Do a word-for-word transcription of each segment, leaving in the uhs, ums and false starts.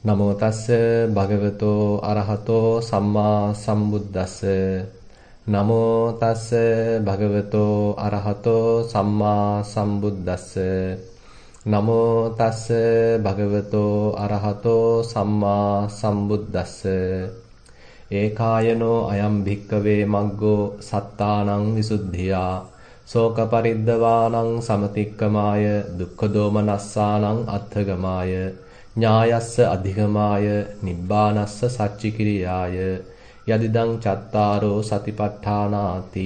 නමෝ තස්ස භගවතෝ අරහතෝ සම්මා සම්බුද්දස්ස නමෝ තස්ස භගවතෝ අරහතෝ සම්මා සම්බුද්දස්ස නමෝ තස්ස භගවතෝ අරහතෝ සම්මා සම්බුද්දස්ස ඒකායනෝ අයම් භික්කවේ මග්ගෝ සත්තානං විසුද්ධියා සෝක පරිද්දවානං සමතික්කමාය දුක්ඛ දෝමනස්සානං අත්ථගමාය ඥායස්ස අධිගමාය නිබ්බානස්ස සච්චිකිරියාය යදිදං චත්තාරෝ සතිපට්ඨානාති.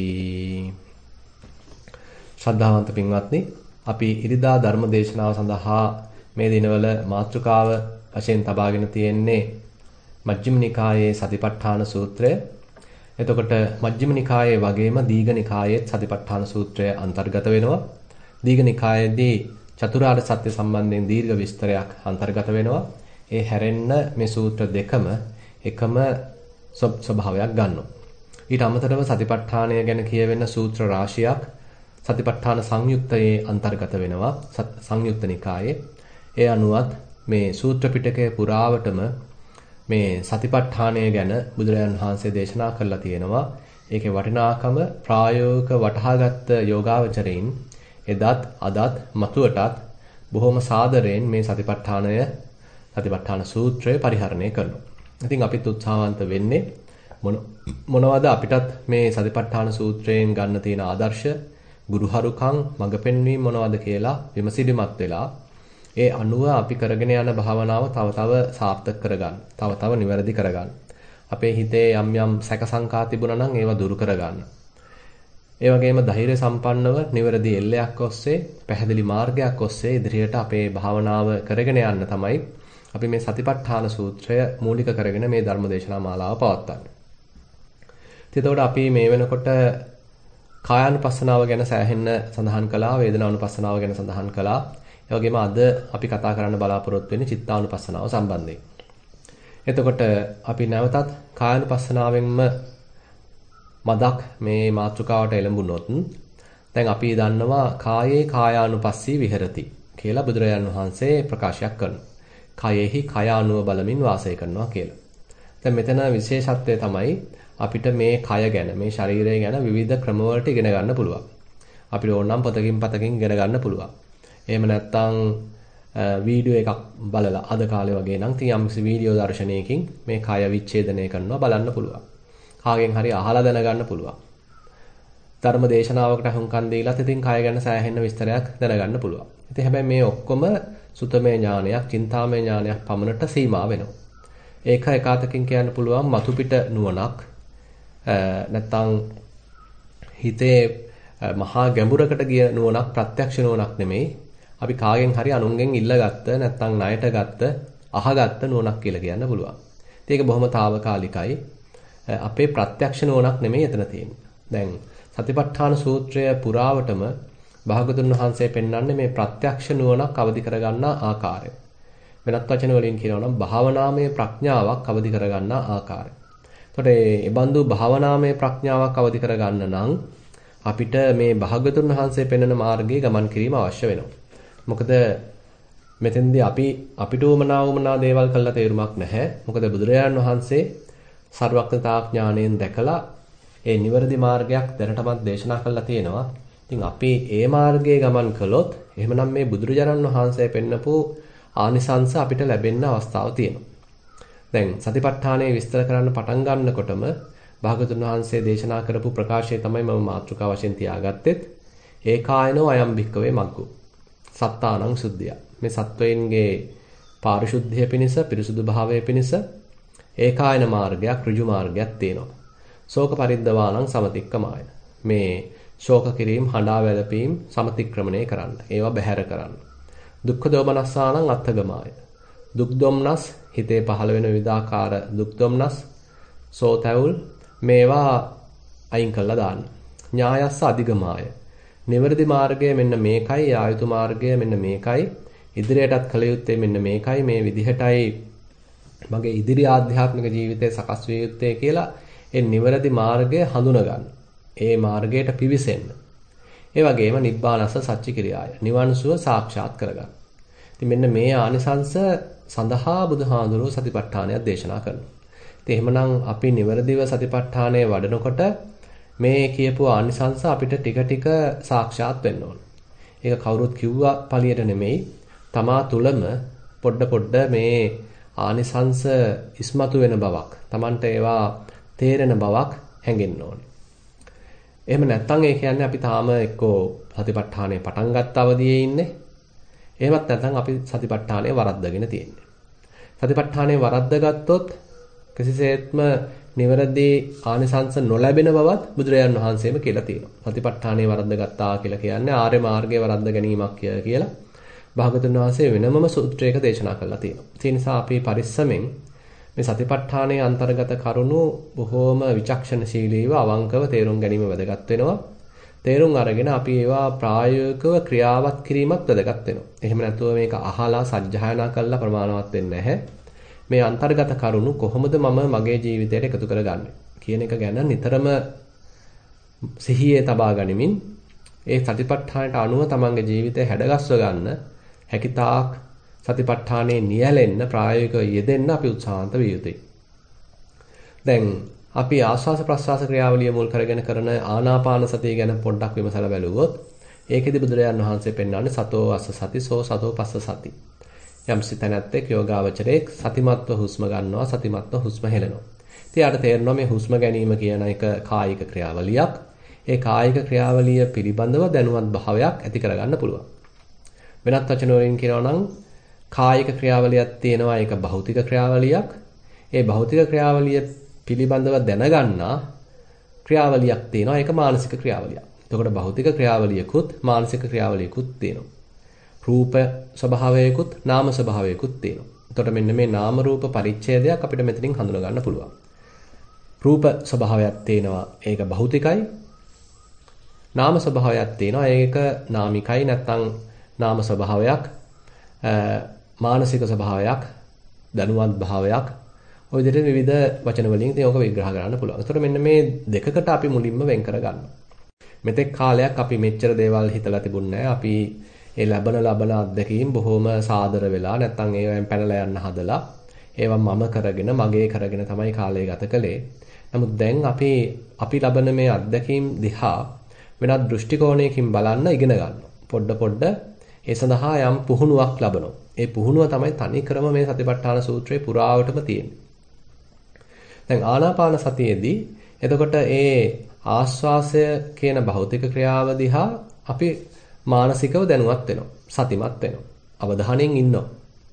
ශ්‍රද්ධාවන්ත පින්වත්නි, අපි ඉරිදා ධර්ම දේශනාව සඳහා මේ දිනවල මාතෘකාව වශයෙන් තබාගෙන තියෙන්නේ මජ්ක්‍ධිම නිකායේ සතිපට්ඨාන සූත්‍රය. එතකොට මජ්ක්‍ධිම නිකායේ වගේම දීඝ නිකායේ සතිපට්ඨාන සූත්‍රය අන්තර්ගත වෙනවා. දීඝ නිකායේදී චතුරාර්ය සත්‍ය සම්බන්ධයෙන් දීර්ඝ විස්තරයක් අන්තර්ගත වෙනවා. ඒ හැරෙන්න මේ සූත්‍ර දෙකම එකම ස්වභාවයක් ගන්නවා. ඊට අමතරව සතිපට්ඨානය ගැන කියවෙන සූත්‍ර රාශියක් සතිපට්ඨාන සංයුක්තයේ අන්තර්ගත වෙනවා සංයුක්ත නිකායේ. ඒ අනුවත් මේ සූත්‍ර පිටකයේ පුරාවටම මේ සතිපට්ඨානය ගැන බුදුරජාණන් වහන්සේ දේශනා කරලා තියෙනවා. ඒකේ වටිනාකම ප්‍රායෝගික වටහාගත් යෝගාවචරයින් එදත් අදත් මතුවටත් බොහොම සාදරයෙන් මේ සතිපට්ඨානය සතිපට්ඨාන සූත්‍රය පරිහරණය කරනවා. ඉතින් අපිත් උත්සාහවන්ත වෙන්නේ මොනවද අපිටත් මේ සතිපට්ඨාන සූත්‍රයෙන් ගන්න තියෙන ආදර්ශ, ගුරුහරුකම්, මඟ පෙන්වීම මොනවද කියලා විමසිලිමත් වෙලා ඒ අනුව අපි කරගෙන යන භාවනාව තව තව සාර්ථක කරගන්න, තව තව නිවැරදි කරගන්න. අපේ හිතේ යම් යම් සැකසංකා තිබුණා නම් ඒවා දුරු කරගන්න. ඒ වගේම ධෛර්ය සම්පන්නව නිවැරදි එල්ලයක් ඔස්සේ, පැහැදිලි මාර්ගයක් ඔස්සේ ඉදිරියට අපේ භාවනාව කරගෙන යන්න තමයි අපි මේ සතිපට්ඨාන සූත්‍රය මූලික කරගෙන මේ ධර්මදේශනා මාලාව පවත්වන්නේ. එතකොට අපි මේ වෙනකොට කායානුපස්සනාව ගැන සෑහෙන්න සඳහන් කළා, වේදනානුපස්සනාව ගැන සඳහන් කළා. ඒ වගේම අද අපි කතා කරන්න බලාපොරොත්තු වෙන්නේ චිත්තානුපස්සනාව සම්බන්ධයෙන්. එතකොට අපි නැවතත් කායානුපස්සනාවෙන්ම මදක් මේ මාතෘකාවට එළඹුණොත් දැන් අපි දන්නවා කායේ කායානුපස්සී විහෙරති කියලා බුදුරජාණන් වහන්සේ ප්‍රකාශයක් කරනවා. කයෙහි කය අනුව බලමින් වාසය කරනවා කියලා. දැන් මෙතන විශේෂත්වය තමයි අපිට මේ කය ගැන, මේ ශරීරය ගැන විවිධ ක්‍රමවලට ඉගෙන ගන්න පුළුවන්. අපිට ඕනනම් පොතකින් පතකින් ඉගෙන ගන්න පුළුවන්. එහෙම නැත්නම් වීඩියෝ එකක් බලලා අද කාලේ වගේ නම් තියම් වීඩියෝ දර්ශනයකින් මේ කය විච්ඡේදනය කරනවා බලන්න පුළුවන්. කාගෙන් හරි අහලා දැනගන්න පුළුවන්. ධර්ම දේශනාවකට හුම්කන් දීලත් ඉතින් කය ගැන සෑහෙන විස්තරයක් දැනගන්න පුළුවන්. ඉතින් හැබැයි මේ ඔක්කොම සුතමේ ඥානයක්, චින්තාමේ ඥානයක් පමණට සීමා වෙනවා. ඒක එකාතකින් කියන්න පුළුවන් මතු පිට නුවණක්. නැත්තම් හිතේ මහා ගැඹුරකට ගිය නුවණක්, ප්‍රත්‍යක්ෂ නුවණක් නෙමෙයි. අපි කාගෙන් හරි අනුන්ගෙන් ඉල්ලගත්ත, නැත්තම් ණයට ගත්ත, අහගත්ත නුවණක් කියලා කියන්න පුළුවන්. ඒක බොහොම తాවකාලිකයි. අපේ ප්‍රත්‍යක්ෂ නුවණක් නෙමෙයි එතන තියෙන්නේ. දැන් සතිපට්ඨාන සූත්‍රය පුරාවටම භාගතුන් වහන්සේ පෙන්වන්නේ මේ ප්‍රත්‍යක්ෂ නුවණක් අවදි කරගන්නා ආකාරය. වෙනත් වචන වලින් කියනවා නම් භාවනාමය ප්‍රඥාවක් අවදි කරගන්නා ආකාරය. එතකොට මේ බඳු භාවනාමය ප්‍රඥාවක් අවදි කරගන්න නම් අපිට මේ භාගතුන් වහන්සේ පෙන්වන මාර්ගයේ ගමන් කිරීම අවශ්‍ය වෙනවා. මොකද මෙතෙන්දී අපි අපිට උමනා උමනා දේවල් කළා තේරුමක් නැහැ. මොකද බුදුරජාණන් වහන්සේ සර්වඥතා ඥාණයෙන් දැකලා ඒ නිවැරදි මාර්ගයක් දැනටමත් දේශනා කළා තියෙනවා. ඉතින් අපි ඒ මාර්ගයේ ගමන් කළොත් එහෙමනම් මේ බුදුරජාණන් වහන්සේ පෙන්නපු ආනිසංස අපිට ලැබෙන්න අවස්ථාවක් තියෙනවා. දැන් සතිපට්ඨානයේ විස්තර කරන්න පටන් ගන්නකොටම භාගතුන් වහන්සේ දේශනා කරපු ප්‍රකාශය තමයි මම මාතෘකාව වශයෙන් තියාගත්තෙත්. ඒකායනෝ අයම් භික්කවේ මග්ගෝ සත්තානං සුද්ධිය. මේ සත්වයින්ගේ පාරිශුද්ධිය පිණිස, පිරිසුදු භාවය පිණිස ඒකායන මාර්ගයක්, ඍජු මාර්ගයක් තියෙනවා. ශෝක පරිද්දවානං සමතික්කමාය. මේ ශෝක කිරීම, හඬා වැළපීම් සමතික්‍රමණය කරන්න. ඒවා බැහැර කරන්න. දුක්ඛ දෝමනස්සානං අත්ථගමාය. දුක් දොම්නස්, හිතේ පහළ වෙන විවිධාකාර දුක් දොම්නස්, සෝතැවුල් මේවා අයින් කළා දාන්න. ඥායස්ස අධිගමාය. නිවැරදි මාර්ගය මෙන්න මේකයි, ආයුතු මාර්ගය මෙන්න මේකයි, ඉදිරියටත් කළ යුත්තේ මෙන්න මේකයි, මේ විදිහටයි මගේ ඉදිරි ආධ්‍යාත්මික ජීවිතය සකස් විය යුත්තේ කියලා ඒ නිවැරදි මාර්ගය හඳුනා ගන්න. ඒ මාර්ගයට පිවිසෙන්න. ඒ වගේම නිබ්බානස්ස සච්චි කිරියාය. නිවන් සුව සාක්ෂාත් කරගන්න. ඉතින් මෙන්න මේ ආනිසංස සඳහා බුදුහාඳුරෝ සතිපට්ඨානයක් දේශනා කරනවා. ඉතින් එහෙමනම් අපි නිවැරදිව සතිපට්ඨානය වඩනකොට මේ කියපු ආනිසංස අපිට ටික ටික සාක්ෂාත් වෙන්න ඕන. ඒක කවුරුත් කිව්වා පළියට නෙමෙයි. තමා තුලම පොඩ පොඩ මේ ආනිසංස ඉස්මතු වෙන බවක්, Tamanට ඒවා තේරෙන බවක් හැඟෙන්න ඕනේ. එහෙම නැත්නම් ඒ කියන්නේ අපි තාම එක්කෝ සතිපට්ඨානය පටන් ගත්ත අවදියේ ඉන්නේ. එහෙමත් නැත්නම් අපි සතිපට්ඨානය වරද්දගෙන තියෙන්නේ. සතිපට්ඨානය වරද්දගත්තොත් කිසිසේත්ම නිවැරදි ආනිසංස නොලැබෙන බවත් බුදුරජාන් වහන්සේම කියලා තියෙනවා. සතිපට්ඨානය වරද්දගත්තා කියලා කියන්නේ ආර්ය මාර්ගයේ වරද්ද ගැනීමක් කියලා භාගතුන් වහන්සේ වෙනමම සූත්‍රයක දේශනා කරලා තියෙනවා. ඒ නිසා අපි පරිස්සමෙන් මේ සතිපට්ඨානයේ අන්තර්ගත කරුණු බොහෝම විචක්ෂණශීලීව අවංකව තේරුම් ගැනීම වැදගත් වෙනවා. තේරුම් අරගෙන අපි ඒවා ප්‍රායෝගිකව ක්‍රියාවත් කිරීමත් වැදගත් වෙනවා. එහෙම නැතුව මේක අහලා සජ්ජායනා කරලා ප්‍රමාණවත් වෙන්නේ නැහැ. මේ අන්තර්ගත කරුණු කොහොමද මම මගේ ජීවිතයට එකතු කරගන්නේ කියන එක ගැන නිතරම සිහියේ තබා ගනිමින් ඒ සතිපට්ඨානයට අනුව තමන්ගේ ජීවිතය හැඩගස්ව ගන්න හැකිතාක් සතිපට්ඨානයේ නියැලෙන්න ප්‍රායෝගිකව යෙදෙන්න අපි උත්සාහන්ත විය යුතුයි. දැන් අපි ආස්වාස ප්‍රස්වාස ක්‍රියාවලිය මුල් කරගෙන කරන ආනාපාන සතිය ගැන පොඩ්ඩක් විමසලා බැලුවොත් ඒකෙදි බුදුරජාන් වහන්සේ පෙන්වන්නේ සතෝ අස්ස සති සෝ සතෝ පස්ස සති. යම් සිතනැත්තෙක් යෝගාවචරයක් සතිමත්ව හුස්ම ගන්නවා සතිමත්ව හුස්ම හෙළනවා. ඉතින් යාට තේරෙනවා මේ හුස්ම ගැනීම කියන එක කායික ක්‍රියාවලියක්. ඒ කායික ක්‍රියාවලිය පිළිබඳව දැනුවත් භාවයක් ඇති කරගන්න පුළුවන්. වෙනත් වචන වලින් කියනවා නම් කායික ක්‍රියාවලියක් තියෙනවා ඒක භෞතික ක්‍රියාවලියක්. ඒ භෞතික ක්‍රියාවලිය පිළිබඳව දැනගන්නා ක්‍රියාවලියක් තියෙනවා ඒක මානසික ක්‍රියාවලියක්. එතකොට භෞතික ක්‍රියාවලියකුත් මානසික ක්‍රියාවලියකුත් තියෙනවා. රූප ස්වභාවයකුත් නාම ස්වභාවයකුත් තියෙනවා. එතකොට මෙන්න මේ නාම රූප පරිච්ඡේදයක් අපිට මෙතනින් හඳුනා ගන්න පුළුවන්. රූප ස්වභාවයක් තියෙනවා ඒක භෞතිකයි. නාම ස්වභාවයක් තියෙනවා ඒක නාමිකයි නැත්නම් නාම ස්වභාවයක් මානසික ස්වභාවයක් දනුවත් භාවයක් ඔය විදිහට විවිධ වචන වලින් ඉතින් ඕක විග්‍රහ කරන්න පුළුවන්. ඒතකොට මෙන්න මේ දෙකකට අපි මුලින්ම වෙන් කර ගන්නවා. මෙතෙක් කාලයක් අපි මෙච්චර දේවල් හිතලා තිබුණේ නැහැ. අපි ඒ ලබන ලබන අත්දැකීම් බොහොම සාදර වෙලා නැත්නම් ඒවෙන් පැනලා යන්න හදලා ඒවා මම කරගෙන මගේ කරගෙන තමයි කාලය ගත කළේ. නමුත් දැන් අපි අපි ලබන මේ අත්දැකීම් දිහා වෙනත් දෘෂ්ටි කෝණයකින් බලන්න ඉගෙන ගන්නවා. පොඩ පොඩ ඒ සඳහා යම් පුහුණුවක් ලබනවා. ඒ පුහුණුව තමයි තනිකරම මේ සතිපට්ඨාන සූත්‍රයේ පුරාවටම තියෙන්නේ. දැන් ආනාපාන සතියේදී එතකොට ඒ ආස්වාසය කියන භෞතික ක්‍රියාව දිහා අපි මානසිකව දැනුවත් වෙනවා. සතිමත් වෙනවා. අවධානයෙන් ඉන්නවා.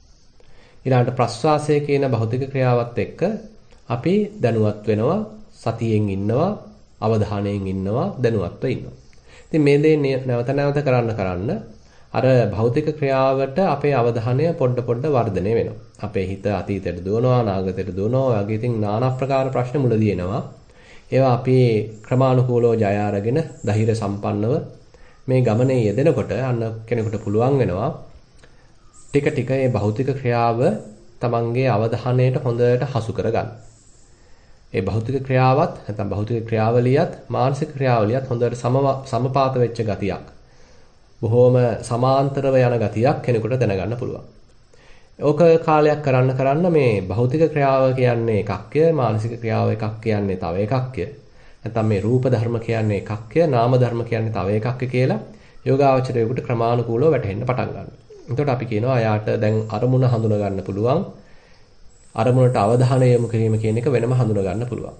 ඊළඟට ප්‍රස්වාසය කියන භෞතික ක්‍රියාවත් එක්ක අපි දැනුවත් වෙනවා. සතියෙන් ඉන්නවා. අවධානයෙන් ඉන්නවා. දැනුවත්ව ඉන්නවා. ඉතින් මේ දේ නැවත නැවත කරන්න කරන්න අර භෞතික ක්‍රියාවට අපේ අවධානය පොඩ පොඩ වර්ධනය වෙනවා. අපේ හිත අතීතයට දුවනවා, අනාගතයට දුවනවා. වගේ ඉතින් নানা ප්‍රකාර ප්‍රශ්න මුලදී එනවා. ඒවා අපි ක්‍රමානුකූලව ජය අරගෙන ධෛර්ය සම්පන්නව මේ ගමනේ යෙදෙනකොට අන්න කෙනෙකුට පුළුවන් වෙනවා ටික ටික මේ භෞතික ක්‍රියාව තමන්ගේ අවධානයට හොඳට හසු කරගන්න. ඒ භෞතික ක්‍රියාවත් නැත්නම් භෞතික ක්‍රියාවලියත් මානසික ක්‍රියාවලියත් හොඳට සමපාත වෙච්ච ගතියක්. බොහොම සමාන්තරව යන ගතියක් කෙනෙකුට දැනගන්න පුළුවන්. ඕක කාලයක් කරන්න කරන්න මේ භෞතික ක්‍රියාව කියන්නේ එකක්ය, මානසික ක්‍රියාව එකක් කියන්නේ තව එකක්ය. නැත්නම් මේ රූප ධර්ම කියන්නේ එකක්ය, නාම ධර්ම කියන්නේ තව එකක්ය කියලා යෝගාවචරයෙකුට ක්‍රමානුකූලව වැටහෙන්න පටන් ගන්නවා. එතකොට අපි කියනවා එයාට දැන් අරමුණ හඳුනා ගන්න පුළුවන්. අරමුණට අවධානය යොමු කිරීම කියන එක වෙනම හඳුනා ගන්න පුළුවන්.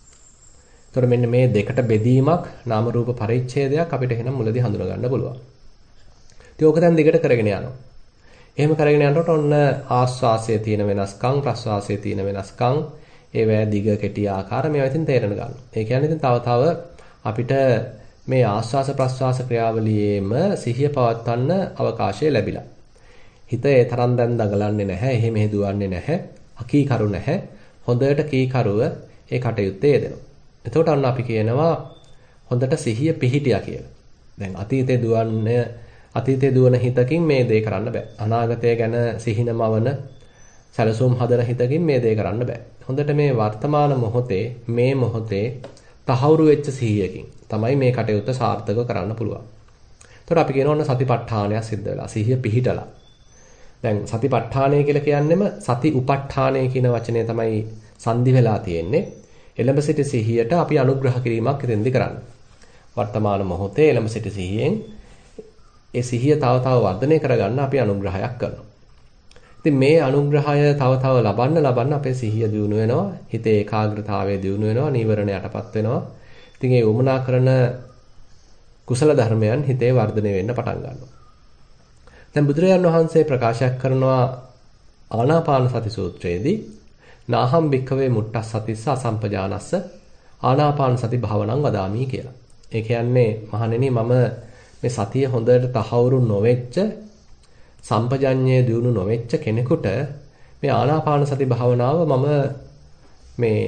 එතකොට මෙන්න මේ දෙකට බෙදීමක් නාම රූප පරිච්ඡේදයක් අපිට එහෙනම් මුලදී හඳුනා ගන්න පුළුවන්. ඉතින් ඕක දැන් දිගට කරගෙන යනවා. එහෙම කරගෙන යනකොට ඔන්න ආස්වාසයේ තියෙන වෙනස්කම්, ප්‍රස්වාසයේ තියෙන වෙනස්කම්, ඒවැ දිග කෙටි ආකාර මේවා ඉතින් තේරෙන ගන්නවා. ඒ කියන්නේ ඉතින් තව තව අපිට මේ ආස්වාස ප්‍රස්වාස ක්‍රියාවලියේම සිහිය පවත්වන්න අවකාශය ලැබිලා. හිත ඒ තරම් දැන් දඟලන්නේ නැහැ, එහෙ මෙහෙ දුවන්නේ නැහැ, අකීකරු නැහැ. හොඳට කීකරුව ඒ කටයුත්තේ යෙදෙනවා. එතකොට අන්න අපි කියනවා හොඳට සිහිය පිහිටියා කියලා. දැන් අතීතේ දුවන්නේ අතීතේ දුවන හිතකින් මේ දේ කරන්න බෑ. අනාගතය ගැන සිහිනමවන සැලසුම් හදන හිතකින් මේ දේ කරන්න බෑ. හොඳට මේ වර්තමාන මොහොතේ මේ මොහොතේ තහවුරු වෙච්ච සිහියකින් තමයි මේ කටයුත්ත සාර්ථකව කරන්න පුළුවන්. එතකොට අපි කියනවා ඔන්න සතිපට්ඨානයක් සිද්ධ වෙලා සිහිය පිහිටලා. දැන් සතිපට්ඨානය කියලා කියන්නෙම සති උපට්ඨානය කියන වචනය තමයි සංදි වෙලා තියෙන්නේ. එළඹ සිටි සිහියට අපි අනුග්‍රහ කිරීමක් ඉතින්දි කරන්නේ. වර්තමාන මොහොතේ එළඹ සිටි සිහියෙන් ඒ සිහිය තව තව වර්ධනය කරගන්න අපි අනුග්‍රහයක් කරනවා. ඉතින් මේ අනුග්‍රහය තව තව ලබන්න ලබන්න අපේ සිහිය දියුණු වෙනවා, හිතේ ඒකාග්‍රතාවය දියුණු වෙනවා, නීවරණ යටපත් වෙනවා. ඉතින් ඒ උමනා කරන කුසල ධර්මයන් හිතේ වර්ධනය වෙන්න පටන් ගන්නවා. දැන් බුදුරජාණන් වහන්සේ ප්‍රකාශ කරනවා ආනාපාන සති සූත්‍රයේදී නාහම් භික්ඛවේ මුට්ටස්සතිස්ස අසම්පජානස්ස ආනාපාන සති භාවනං වදාමි කියලා. ඒ කියන්නේ මහණෙනි මම මේ සතිය හොඳට තහවුරු නොවෙච්ච සම්පජඤ්ඤය දියුණු නොවෙච්ච කෙනෙකුට මේ ආනාපාන සති භාවනාව මම මේ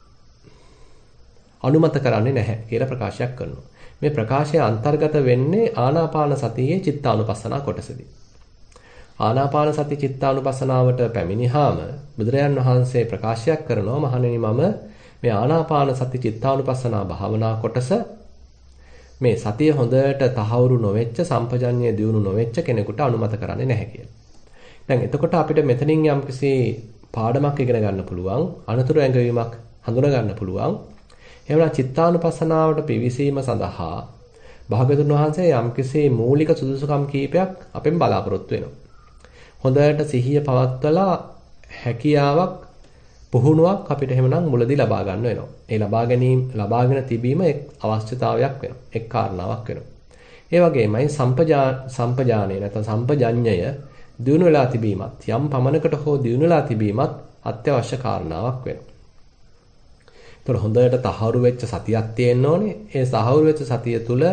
අනුමත කරන්නේ නැහැ කියලා ප්‍රකාශයක් කරනවා. මේ ප්‍රකාශය අන්තර්ගත වෙන්නේ ආනාපාන සතියේ චිත්තානුපස්සනා කොටසදී. ආනාපාන සති චිත්තානුපස්සනාවට පැමිණිහාම බුදුරජාන් වහන්සේ ප්‍රකාශයක් කරනවා මහණෙනි මම මේ ආනාපාන සති චිත්තානුපස්සනා භාවනා කොටස මේ සතිය හොඳට තහවුරු නොවෙච්ච සම්පජඤ්ඤය දියුණු නොවෙච්ච කෙනෙකුට අනුමත කරන්නේ නැහැ කියලා. දැන් එතකොට අපිට මෙතනින් යම්කිසි පාඩමක් ඉගෙන ගන්න පුළුවන්, අනතුරු ඇඟවීමක් හඳුනා ගන්න පුළුවන්. එහෙමනම් චිත්තානුපස්සනාවට පිවිසීම සඳහා භාගතුන් වහන්සේ යම්කිසි මූලික සුදුසුකම් කීපයක් අපෙන් බලාපොරොත්තු වෙනවා. හොඳට සිහිය පවත්වලා හැකියාවක් පුහුණුවක් අපිට එහෙමනම් මුලදී ලබා ගන්න වෙනවා. ඒ ලබා ගැනීම ලබාගෙන තිබීම එක් අවශ්‍යතාවයක් වෙනවා. එක් කාරණාවක් වෙනවා. ඒ වගේමයි සම්පජා සම්පජානේ නැත්නම් සම්පජඤ්ඤය දිනු වෙලා තිබීමත් යම් පමණකට හෝ දිනු වෙලා තිබීමත් අත්‍යවශ්‍ය කාරණාවක් වෙනවා. ඒතර හොඳට තහවුරු වෙච්ච සතියක් තියෙන්න ඕනේ. ඒ තහවුරු වෙච්ච සතිය තුළ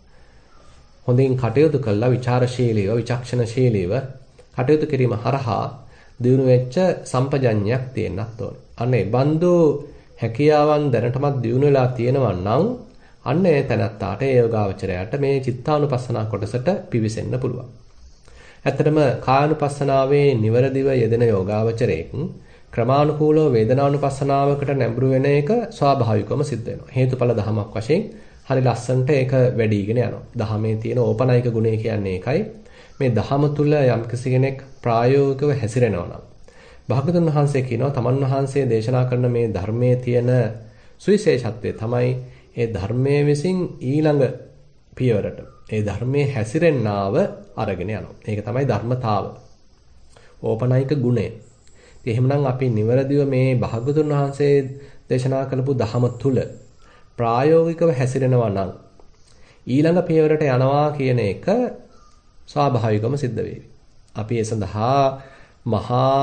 හොඳින් කටයුතු කළා විචාරශීලීව, විචක්ෂණශීලීව කටයුතු කිරීම හරහා දිනු වෙච්ච සම්පජඤ්ඤයක් තියෙන්නත් ඕනේ. අන්න ඒ බඳු හැකියාවන් දැනටමත් දිනු වෙලා තියෙනවා නම් අන්න ඒ තැනත්තාට ඒ යෝගාවචරයට මේ චිත්තානුපස්සනා කොටසට පිවිසෙන්න පුළුවන්. ඇත්තටම කායानुපස්සනාවේ නිවරදිව යෙදෙන යෝගාවචරයෙන් ක්‍රමානුකූලව වේදනානුපස්සනාවකට නැඹුරු වෙන එක ස්වාභාවිකවම සිද්ධ වෙනවා. හේතුඵල ධමයක් වශයෙන් හරි ලස්සනට ඒක වැඩිගෙන යනවා. ධහමේ තියෙන ඕපනයික ගුණය කියන්නේ ඒකයි. මේ ධහම තුල යම්කිසි කෙනෙක් ප්‍රායෝගිකව හැසිරෙනවා නම් භාගතුන් වහන්සේ කියනවා තමන් වහන්සේ දේශනා කරන මේ ධර්මයේ තියෙන සුවිශේෂත්වය තමයි ඒ ධර්මයේ විසින් ඊළඟ පියවරට ඒ ධර්මයේ හැසිරෙන්නාව අරගෙන යනවා. ඒක තමයි ධර්මතාව. ඕපනයික ගුණය. ඉතින් එහෙමනම් අපි නිවැරදිව මේ භාගතුන් වහන්සේ දේශනා කළපු ධහම තුල ප්‍රායෝගිකව හැසිරෙනවා නම් ඊළඟ පියවරට යනවා කියන එක ස්වාභාවිකවම සිද්ධ වෙවි. අපි ඒ සඳහා මහා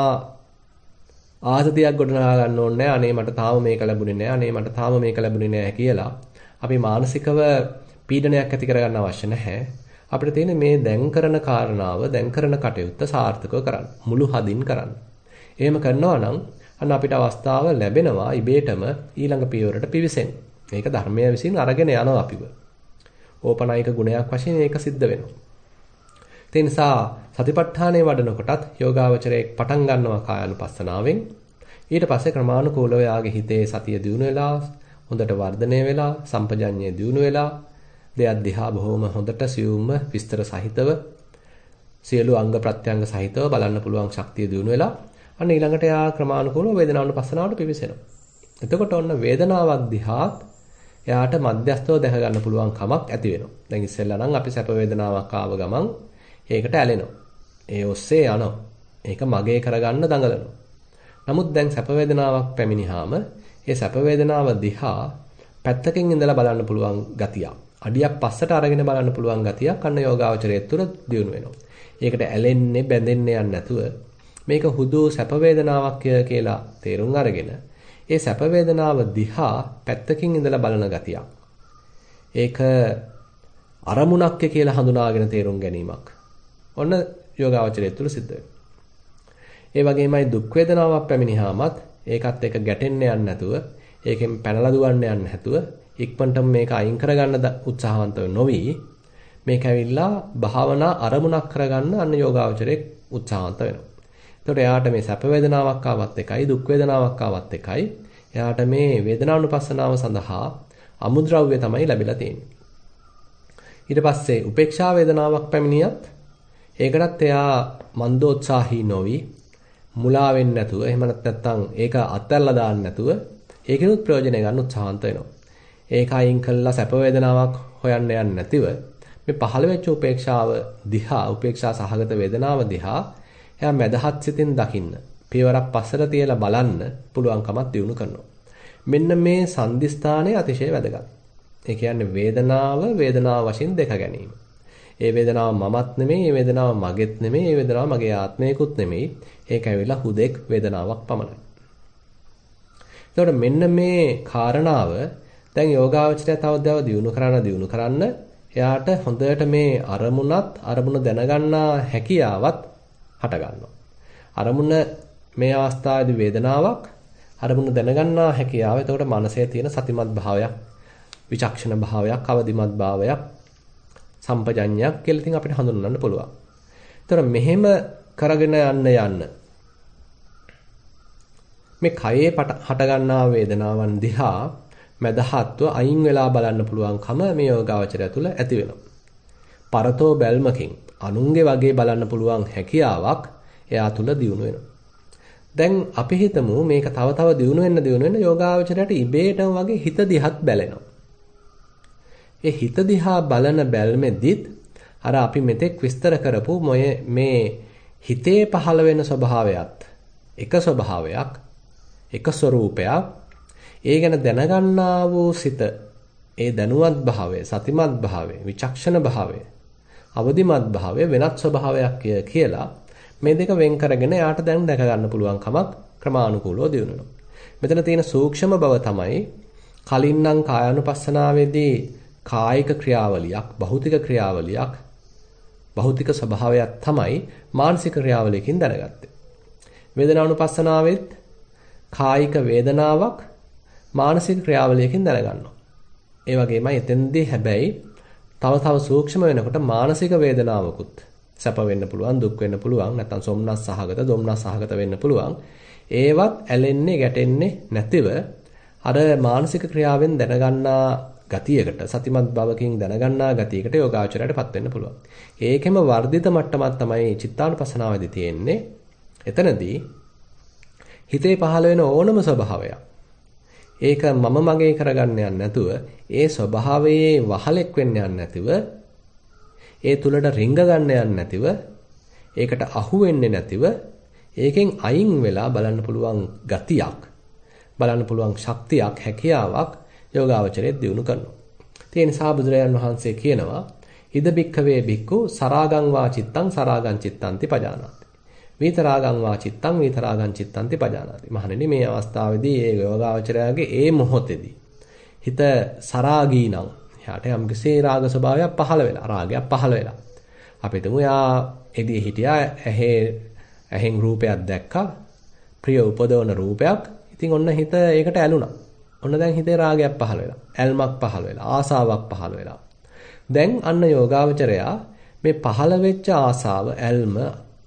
ආතතියක් ගොඩනගා ගන්න ඕනේ නැහැ. අනේ මට තාම මේක ලැබුණේ නැහැ. අනේ මට තාම මේක ලැබුණේ නැහැ කියලා. අපි මානසිකව පීඩනයක් ඇති කරගන්න අවශ්‍ය නැහැ. අපිට තියෙන්නේ මේ දැන් කරන කාරණාව, දැන් කරන කටයුත්ත සාර්ථකව කරන්න. මුළු හදින් කරන්න. එහෙම කරනවා නම් අන්න අපිට අවස්ථාව ලැබෙනවා ඉබේටම ඊළඟ පියවරට පිවිසෙන්න. මේක ධර්මය විසින් අරගෙන යනවා අපිව. ඕපනයික ගුණයක් වශයෙන් ඒක සිද්ධ වෙනවා. ඒ නිසා සතිපට්ඨානය වඩනකොටත් යෝගාවචරයේ පටන් ගන්නවා කායानुපස්සනාවෙන්. ඊට පස්සේ ක්‍රමානුකූලව යාගේ හිතේ සතිය දියුණු වෙලා, හොඳට වර්ධනය වෙලා, සම්පජඤ්ඤය දියුණු වෙලා, දෙයක් දිහා බොහොම හොඳට සියුම්ව විස්තර සහිතව සියලු අංග ප්‍රත්‍යංග සහිතව බලන්න පුළුවන් ශක්තිය දියුණු වෙලා අන්න ඊළඟට යා ක්‍රමානුකූලව වේදනානුපස්සනාවට පිවිසෙනවා. එතකොට ඔන්න වේදනාවක් දිහාත් එයාට මධ්‍යස්තව දැක ගන්න පුළුවන් කමක් ඇති වෙනවා. දැන් ඉස්සෙල්ලා නම් අපි සැප වේදනාවක් ආව ගමන් ඒකට ඇලෙනවා. ඒ ඔස්සේ යනවා. ඒක මගේ කරගන්න දඟලනවා. නමුත් දැන් සැප වේදනාවක් පැමිණිහාම ඒ සැප වේදනාව දිහා පැත්තකින් ඉඳලා බලන්න පුළුවන් ගතියක්. අඩියක් පස්සට අරගෙන බලන්න පුළුවන් ගතියක් අන්න යෝගාවචරයේ තුර දියුණු වෙනවා. ඒකට ඇලෙන්නේ බැඳෙන්නේ යන්නේ නැතුව මේක හුදු සැප වේදනාවක් කියලා තේරුම් අරගෙන ඒ සැප වේදනාව දිහා පැත්තකින් ඉඳලා බලන ගතියක්. ඒක අරමුණක් කියලා හඳුනාගෙන තේරුම් ගැනීමක්. ඔන්න යෝගාවචරය තුළ සිද්ධ වෙනවා. ඒ වගේමයි දුක් වේදනාවක් පැමිණිහාමත් ඒකත් එක්ක ගැටෙන්න යන්නේ නැතුව, ඒකෙන් පැනලා දුවන්න යන්නේ නැතුව, ඉක්මනටම මේක අයින් කරගන්න උත්සාහවන්ත නොවි මේක ඇවිල්ලා භාවනා අරමුණක් කරගන්න අන්න යෝගාවචරයේ උත්සාහවන්ත වෙනවා. එතකොට එයාට මේ සැප වේදනාවක් ආවත් එකයි, දුක් වේදනාවක් ආවත් එකයි. එයාට මේ වේදනානුපස්සනාව සඳහා අමුද්‍රව්‍ය තමයි ලැබිලා තියෙන්නේ. ඊට පස්සේ උපේක්ෂා වේදනාවක් පැමිණියත් ඒකටත් එයා මන්දෝත්සාහී නොවි මුලා වෙන්නේ නැතුව එහෙම නැත්නම් ඒක අත්හැරලා දාන්න නැතුව ඒකිනුත් ප්‍රයෝජන ගන්න උත්සාහන්ත වෙනවා. ඒක අයින් කළා සැප වේදනාවක් හොයන්න යන්නේ නැතිව මේ පහළ වෙච්ච උපේක්ෂාව දිහා උපේක්ෂා සහගත වේදනාව දිහා එයා මදහත් සිතින් දකින්න. පියවරක් පස්සට තියලා බලන්න පුළුවන්කමක් දිනු කරනවා. මෙන්න මේ සංදිස්ථානයේ අතිශය වැදගත්. ඒ කියන්නේ වේදනාව වේදනාව වශයෙන් දෙක ගැනීම. ඒ වේදනාව මමත් නෙමෙයි, ඒ වේදනාව මගේත් නෙමෙයි, ඒ වේදනාව මගේ ආත්මයකුත් නෙමෙයි. ඒක ඇවිල්ලා හුදෙක් වේදනාවක් පමණයි. එතකොට මෙන්න මේ කාරණාව දැන් යෝගාවචරය තවදව දියුණු කරන්න දියුණු කරන්න එයාට හොඳට මේ අරමුණත් අරමුණ දැනගන්නා හැකියාවත් හට ගන්නවා. අරමුණ මේ අවස්ථාවේදී වේදනාවක් අරමුණ දැනගන්නා හැකියාව. එතකොට මනසේ තියෙන සතිමත් භාවයක්, විචක්ෂණ භාවයක්, අවදිමත් භාවයක්, සම්පජඤ්ඤයක් කියලා ඉතින් අපිට හඳුන්වන්න පුළුවන්. එතකොට මෙහෙම කරගෙන යන්න යන්න මේ කයේ හටගන්නා වේදනාවන් දිහා මදහත්ව අයින් වෙලා බලන්න පුළුවන්කම මේ යෝගාවචරය තුළ ඇති වෙනවා. පරතෝ බැල්මකින් අනුන්ගේ වගේ බලන්න පුළුවන් හැකියාවක් එයා තුළ දියුණු වෙනවා. දැන් අපි හිතමු මේක තව තව දියුණු වෙන්න දියුණු වෙන්න යෝගාවචරයට ඉබේටම වගේ හිත දිහත් බැලෙනවා. ඒ හිත දිහා බලන බැල්මෙදිත් අර අපි මෙතෙක් විස්තර කරපු මේ හිතේ පහළ වෙන ස්වභාවයත් එක ස්වභාවයක් එක ස්වરૂපයක් ඒ ගැන දැනගන්නා වූ සිත ඒ දැනුවත් භාවය සතිමත් භාවය විචක්ෂණ භාවය අවදිමත් භාවය වෙනත් ස්වභාවයක් කියලා මේ දෙක වෙන් කරගෙන යාට දැන් දැක ගන්න පුළුවන් කමක් ක්‍රමානුකූලව දිනුනවා. මෙතන තියෙන සූක්ෂම බව තමයි කලින් නම් කායानुපස්සනාවේදී කායික ක්‍රියාවලියක් භෞතික ක්‍රියාවලියක් භෞතික ස්වභාවයක් තමයි මානසික ක්‍රියාවලියකින් දැනගත්තේ. වේදනානුපස්සනාවෙත් කායික වේදනාවක් මානසික ක්‍රියාවලියකින් දැනගන්නවා. ඒ වගේමයි එතෙන්දී හැබැයි තව තව සූක්ෂම වෙනකොට මානසික වේදනාවකුත් සැප වෙන්න පුළුවන් දුක් වෙන්න පුළුවන් නැත්නම් සොම්නස් සහගත දොම්නස් සහගත වෙන්න පුළුවන්. ඒවත් ඇලෙන්නේ ගැටෙන්නේ නැතිව අර මානසික ක්‍රියාවෙන් දැනගන්නා ගතියකට සතිමත් භවකින් දැනගන්නා ගතියකට යෝගාචරයටපත් වෙන්න පුළුවන්. ඒකෙම වර්ධිත මට්ටමක් තමයි චිත්තානුපස්සනාවේදී තියෙන්නේ. එතනදී හිතේ පහළ වෙන ඕනම ස්වභාවයක් ඒක මම මගේ කරගන්න යන්නේ නැතුව ඒ ස්වභාවයේ වහලෙක් වෙන්න යන්නේ නැතිව ඒ තුලට රිංග ගන්න යන්නේ නැතිව ඒකට අහු වෙන්නේ නැතිව ඒකෙන් අයින් වෙලා බලන්න පුළුවන් ගතියක් බලන්න පුළුවන් ශක්තියක් හැකියාවක් යෝගාවචරයේ දිනු කරනවා. ඒ නිසා බුදුරජාන් වහන්සේ කියනවා ඉද බික්ඛවේ බික්ඛු සරාගං වා චිත්තං සරාගං චිත්තන්ති පජානාති. විතරාගං වා චිත්තං විතරාගං චිත්තන්ති පජානාති. මහණෙනි මේ අවස්ථාවේදී ඒ යෝගාවචරයාගේ ඒ මොහොතේදී හිත සරාගී නම් එයාට යම්කිසි රාග ස්වභාවයක් පහළ වෙලා රාගයක් පහළ වෙලා. අපි හිතමු යා එදී හිටියා ඇහි ඇහෙන් රූපයක් දැක්කා ප්‍රිය උපදවන රූපයක්. ඉතින් ඔන්න හිත ඒකට ඇලුනා. ඔන්න දැන් හිතේ රාගයක් පහළ වෙලා ඇල්මක් පහළ වෙලා ආසාවක් පහළ වෙලා. දැන් අන්න යෝගාවචරයා මේ පහළ වෙච්ච ආසාව ඇල්ම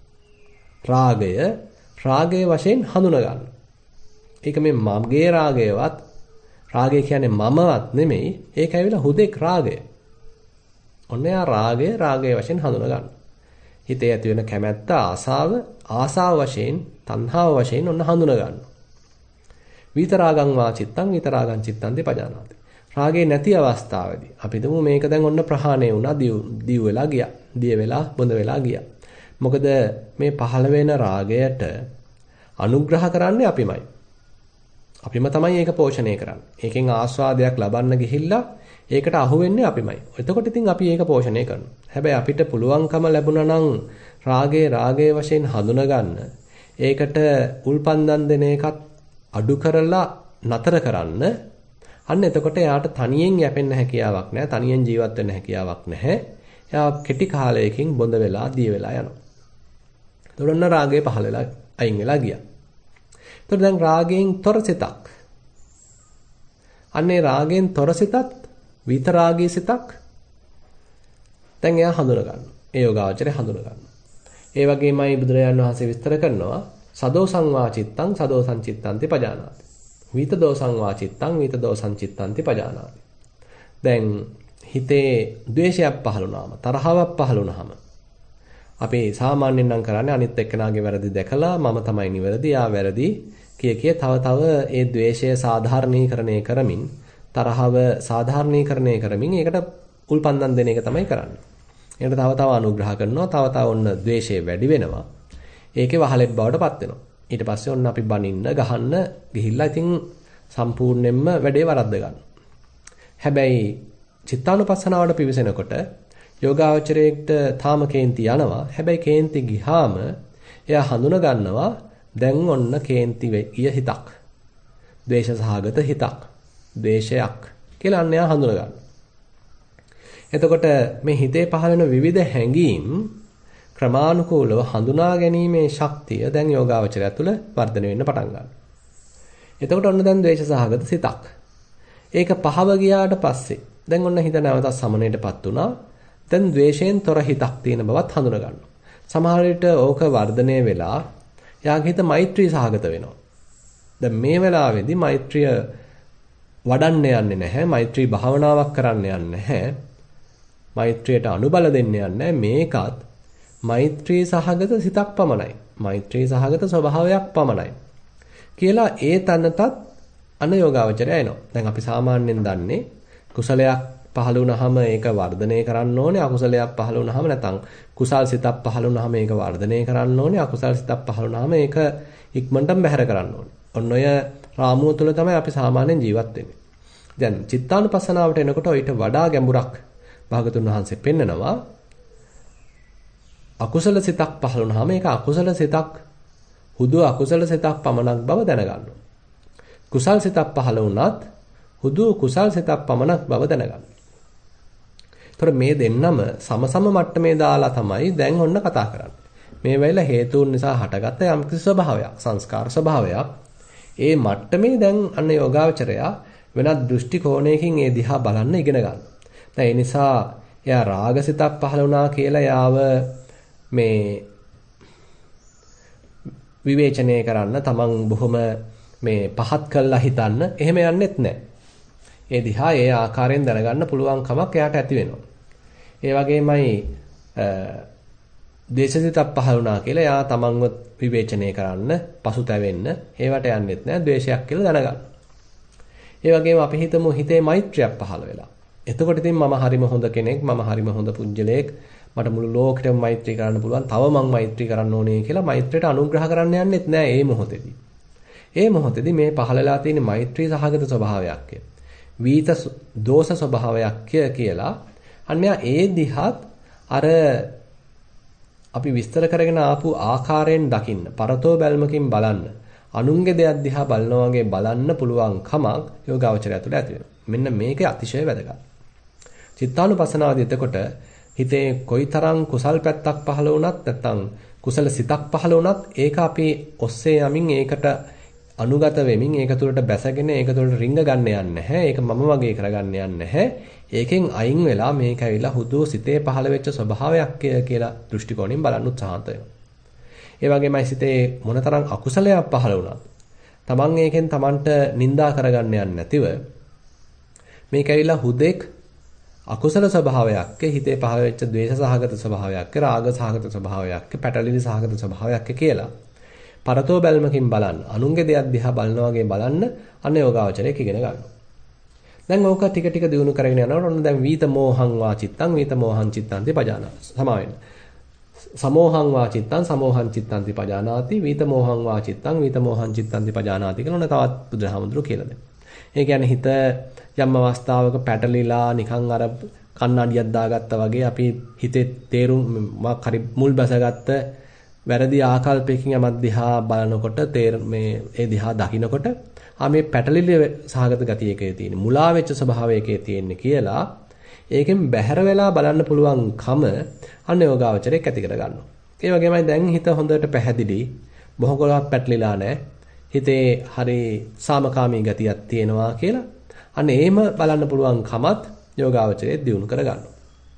රාගය රාගයේ වශයෙන් හඳුනා ගන්න. ඒක මේ මගේ රාගයවත් රාගය කියන්නේ මමවත් නෙමෙයි. ඒක ඇවිල්ලා හුදෙක් රාගය. ඔන්න යා රාගය රාගයේ වශයෙන් හඳුනා ගන්න. හිතේ ඇති වෙන කැමැත්ත ආසාව ආසාව වශයෙන් තණ්හාව වශයෙන් ඔන්න හඳුනා ගන්න. විතරාගං වා චිත්තං විතරාගං චිත්තන්ති පජානාති. රාගේ නැති අවස්ථාවේදී අපි හිතමු මේක දැන් ඔන්න ප්‍රහාණය වුණා දිව් වෙලා ගියා. දිය වෙලා බොඳ වෙලා ගියා. මොකද මේ පහළ වෙන රාගයට අනුග්‍රහ කරන්නේ අපිමයි. අපිම තමයි ඒක පෝෂණය කරන්නේ. ඒකෙන් ආස්වාදයක් ලබන්න ගිහිල්ලා ඒකට අහු වෙන්නේ අපිමයි. එතකොට ඉතින් අපි ඒක පෝෂණය කරනවා. හැබැයි අපිට පුළුවන්කම ලැබුණා නම් රාගේ රාගයේ වශයෙන් හඳුනා ගන්න. ඒකට උල්පන්දම් දෙන එකත් අඩු කරලා නතර කරන්න. අන්න එතකොට එයාට තනියෙන් යැපෙන්න හැකියාවක් නැහැ. තනියෙන් ජීවත් වෙන්න හැකියාවක් නැහැ. එයා කෙටි කාලයකින් බොඳ වෙලා දිය වෙලා යනවා. එතකොට රාගය පහළ වෙලා අයින් වෙලා ගියා. එතකොට දැන් රාගයෙන් තොර සිතක්. අන්නේ රාගයෙන් තොර සිතත් විතරාගී සිතක් දැන් එයා හඳුනා ගන්නවා. ඒ යෝගාවචරය හඳුනා ගන්නවා. ඒ වගේමයි බුදුරජාණන් වහන්සේ විස්තර කරනවා සදෝසං වා චිත්තං සදෝසං චිත්තන්ති පජානාති. විත දෝසං වා චිත්තං විත දෝසං චිත්තන්ති පජානාති. දැන් හිතේ ද්වේෂයක් පහළ වුණාම තරහාවක් පහළ වුණාම අපි සාමාන්‍යයෙන් නම් කරන්නේ අනිත් එක්කෙනාගේ වැරදි දැකලා මම තමයි නිවැරදි, යා වැරදි කිය කිය තව තව ඒ द्वේෂය සාධාරණීකරණය කරමින්, තරහව සාධාරණීකරණය කරමින් ඒකට උල්පන්දම් දෙන එක තමයි කරන්නේ. ඒකට තව තව අනුග්‍රහ කරනවා, තව තව ඔන්න द्वේෂය වැඩි වෙනවා. ඒකේ වහලෙක් බවට පත් වෙනවා. ඊට පස්සේ ඔන්න අපි බනින්න, ගහන්න ගිහිල්ලා ඉතින් සම්පූර්ණයෙන්ම වැඩේ වරද්ද ගන්නවා. හැබැයි චිත්තානුපස්සනාවට පිවිසෙනකොට යෝගාවචරයේට තාම කේන්ති යනවා. හැබැයි කේන්ති ගිහාම එයා හඳුන ගන්නවා දැන් ඔන්න කේන්ති වෙය හිතක්. ද්වේෂ සහගත හිතක්. ද්වේෂයක් කියලා අන්න එයා හඳුන ගන්නවා. එතකොට මේ හිතේ පහළ වෙන විවිධ හැඟීම් ක්‍රමානුකූලව හඳුනා ගැනීමේ ශක්තිය දැන් යෝගාවචරය තුළ වර්ධනය වෙන්න පටන් ගන්නවා. එතකොට ඔන්න දැන් ද්වේෂ සහගත සිතක්. ඒක පහව ගියාට පස්සේ දැන් ඔන්න හිත නැවතත් සමනයටපත් වුණා. දැන් ද්වේෂයෙන් තොර හිතක් තියෙන බවත් හඳුනා ගන්නවා. සමහර විට ඕක වර්ධනය වෙලා යාගේ හිත මෛත්‍රී සහගත වෙනවා. දැන් මේ වෙලාවේදී මෛත්‍රිය වඩන්න යන්නේ නැහැ. මෛත්‍රී භාවනාවක් කරන්න යන්නේ නැහැ. මෛත්‍රියට අනුබල දෙන්න යන්නේ මේකත් මෛත්‍රී සහගත සිතක් පමණයි. මෛත්‍රී සහගත ස්වභාවයක් පමණයි. කියලා ඒ තැනටත් අන යෝගාවචරය එනවා. දැන් අපි සාමාන්‍යයෙන් දන්නේ කුසලයක් පහළ වුණාම ඒක වර්ධනය කරන්න ඕනේ. අකුසලයක් පහළ වුණාම නැත්නම් කුසල් සිතක් පහළ වුණාම ඒක වර්ධනය කරන්න ඕනේ. අකුසල් සිතක් පහළ වුණාම ඒක ඉක්මනටම බැහැර කරන්න ඕනේ. ඔන්න ඔය රාමුව තුළ තමයි අපි සාමාන්‍යයෙන් ජීවත් වෙන්නේ. දැන් චිත්තානුපස්සනාවට එනකොට ඊට වඩා ගැඹුරක් භාගතුන් වහන්සේ පෙන්නනවා. අකුසල සිතක් පහළ වුණාම ඒක අකුසල සිතක් හුදු අකුසල සිතක් පමණක් බව දැනගන්න. කුසල් සිතක් පහළ වුණත් හුදු කුසල් සිතක් පමණක් බව දැනගන්න. ඒතර මේ දෙන්නම සමසම මට්ටමේ දාලා තමයි දැන් ඔන්න කතා කරන්නේ. මේ වෙලාව හේතුන් නිසා හටගත්ත යම්කිසි ස්වභාවයක්, සංස්කාර ස්වභාවයක්. ඒ මට්ටමේ දැන් අන්න යෝගාවචරයා වෙනත් දෘෂ්ටි කෝණයකින් ඒ දිහා බලන්න ඉගෙන ගන්නවා. දැන් ඒ නිසා එයා රාගසිතක් පහළ වුණා කියලා යාව මේ විවේචනය කරන්න තමන් බොහොම මේ පහත් කළා හිතන්න එහෙම යන්නෙත් නැහැ. ඒ දිහා ඒ ආකාරයෙන් දැනගන්න පුළුවන් කමක් එයාට ඇති වෙනවා. ඒ වගේමයි ද්වේෂසිතක් පහළ වුණා කියලා එයා තමන්ව විවේචනය කරන්න, පසුතැවෙන්න ඒවට යන්නෙත් නැහැ. ද්වේෂයක් කියලා දැනගන්න. ඒ වගේම අපි හිතමු හිතේ මෛත්‍රියක් පහළ වෙලා. එතකොට ඉතින් මම හරිම හොඳ කෙනෙක්, මම හරිම හොඳ පුජ්‍යලයක්, මට මුළු ලෝකෙටම මෛත්‍රී කරන්න පුළුවන්, තව මං මෛත්‍රී කරන්න ඕනේ කියලා මෛත්‍රියට අනුග්‍රහ කරන්න යන්නෙත් නෑ මේ මොහොතේදී. මේ මොහොතේදී මේ පහළලා තියෙන මෛත්‍රී සහගත ස්වභාවයක් වීත දෝෂ ස්වභාවයක් කියලා අන්‍ය ඒ දිහත් අර අපි විස්තර කරගෙන ආපු ආකාරයෙන් දකින්න, පරතෝ බැල්මකින් බලන්න, අනුන්ගේ දෙයක් දිහා බලනවා වගේ බලන්න පුළුවන් කමක් යෝගාවචරය තුළ ඇති වෙනවා. මෙන්න මේක අතිශය වැදගත්. චිත්තානුපස්සනාවදී එතකොට හිතේ කොයිතරම් කුසල් පැත්තක් පහළ වුණත් නැත්නම් කුසල සිතක් පහළ වුණත් ඒක අපි ඔස්සේ යමින් ඒකට අනුගත වෙමින් ඒක තුළට බැසගෙන ඒක තුළට රිංග ගන්න යන්නේ නැහැ. ඒක මම වගේ කරගන්න යන්නේ නැහැ. ඒකෙන් අයින් වෙලා මේක ඇවිල්ලා හුදු සිතේ පහළ වෙච්ච ස්වභාවයක් කියලා දෘෂ්ටි කෝණයෙන් බලන්න උත්සාහන්ත වෙනවා. ඒ වගේමයි සිතේ මොනතරම් අකුසලයක් පහළ වුණත් තමන් ඒකෙන් තමන්ට නිඳා කරගන්න යන්නේ නැතිව මේක ඇවිල්ලා හුදෙක් අකුසල ස්වභාවයක්, හිතේ පහළ වෙච්ච ද්වේෂ සහගත ස්වභාවයක්, රාග සහගත ස්වභාවයක්, පැටලිලි සහගත ස්වභාවයක් කියලා පරතෝ බැල්මකින් බලන්න, අනුන්ගේ දෙයක් දිහා බලනවා වගේ බලන්න අන්න යෝගාවචරයේ ඉගෙන ගන්නවා. දැන් ඕක ටික ටික දියුණු කරගෙන යනකොට ඔන්න දැන් වීත මෝහං වාචිත්තං වීත මෝහං චිත්තං පජානා සමාවෙන්න. සමෝහං වාචිත්තං සමෝහං චිත්තං පජානාති වීත මෝහං වාචිත්තං වීත මෝහං චිත්තං පජානාති කියලා ඔන්න තවත් බුදුරහමඳුරු කියලා දෙනවා. ඒ කියන්නේ හිත යම් අවස්ථාවක පැටලිලා නිකන් අර කන්නඩියක් දාගත්තා වගේ අපි හිතේ තේරුම් මොකක් හරි මුල් බැසගත්ත වැරදි ආකල්පයකින් යමක් දිහා බලනකොට තේර මේ ඒ දිහා දකිනකොට ආ මේ පැටලිලි සහගත ගතිය එකේ තියෙන මුලා වෙච්ච ස්වභාවයකේ තියෙන්නේ කියලා ඒකෙන් බැහැර වෙලා බලන්න පුළුවන් කම අන්න යෝගාවචරයක් ඇති කර ගන්නවා. ඒ වගේමයි දැන් හිත හොඳට පැහැදිලි, මොහොතක් පැටලිලා නැහැ. හිතේ හරි සාමකාමී ගතියක් තියෙනවා කියලා අන්න එහෙම බලන්න පුළුවන් කමත් යෝගාවචරයේ දියුණු කර ගන්නවා.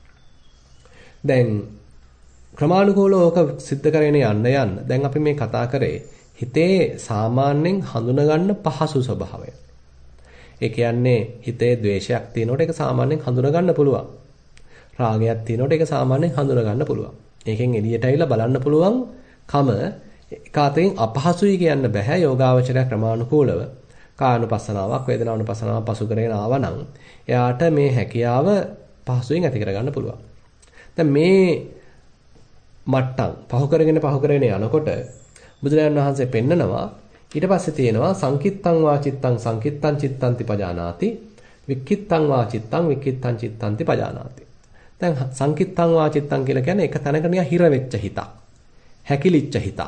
දැන් ක්‍රමානුකූලව ඕක සිද්ධ කරගෙන යන්න යන්න දැන් අපි මේ කතා කරේ හිතේ සාමාන්‍යයෙන් හඳුනගන්න පහසු ස්වභාවය. ඒ කියන්නේ හිතේ ද්වේෂයක් තියෙනකොට ඒක සාමාන්‍යයෙන් හඳුනගන්න පුළුවන්. රාගයක් තියෙනකොට ඒක සාමාන්‍යයෙන් හඳුනගන්න පුළුවන්. ඒකෙන් එළියට ඇවිල්ලා බලන්න පුළුවන් කම කාතෙන් අපහසුයි කියන්න බෑ යෝගාවචරය ක්‍රමානුකූලව. කායानुපස්සනාවක් වේදනානුපස්සනාවක් පසු කරගෙන ආවනම් එයාට මේ හැකියාව පහසුවෙන් ඇති කරගන්න පුළුවන්. දැන් මේ මට්ටම් පහු කරගෙන පහු කරගෙන යනකොට බුදුරජාණන් වහන්සේ පෙන්නනවා ඊට පස්සේ තියෙනවා සංකිත්තං වාචිත්තං සංකිත්තං චිත්තං පජානාති වික්කිත්තං වාචිත්තං වික්කිත්තං චිත්තං පජානාති. දැන් සංකිත්තං වාචිත්තං කියලා කියන්නේ එක තැනක නිකන් හිර වෙච්ච හිතක්. හැකිලිච්ච හිතක්.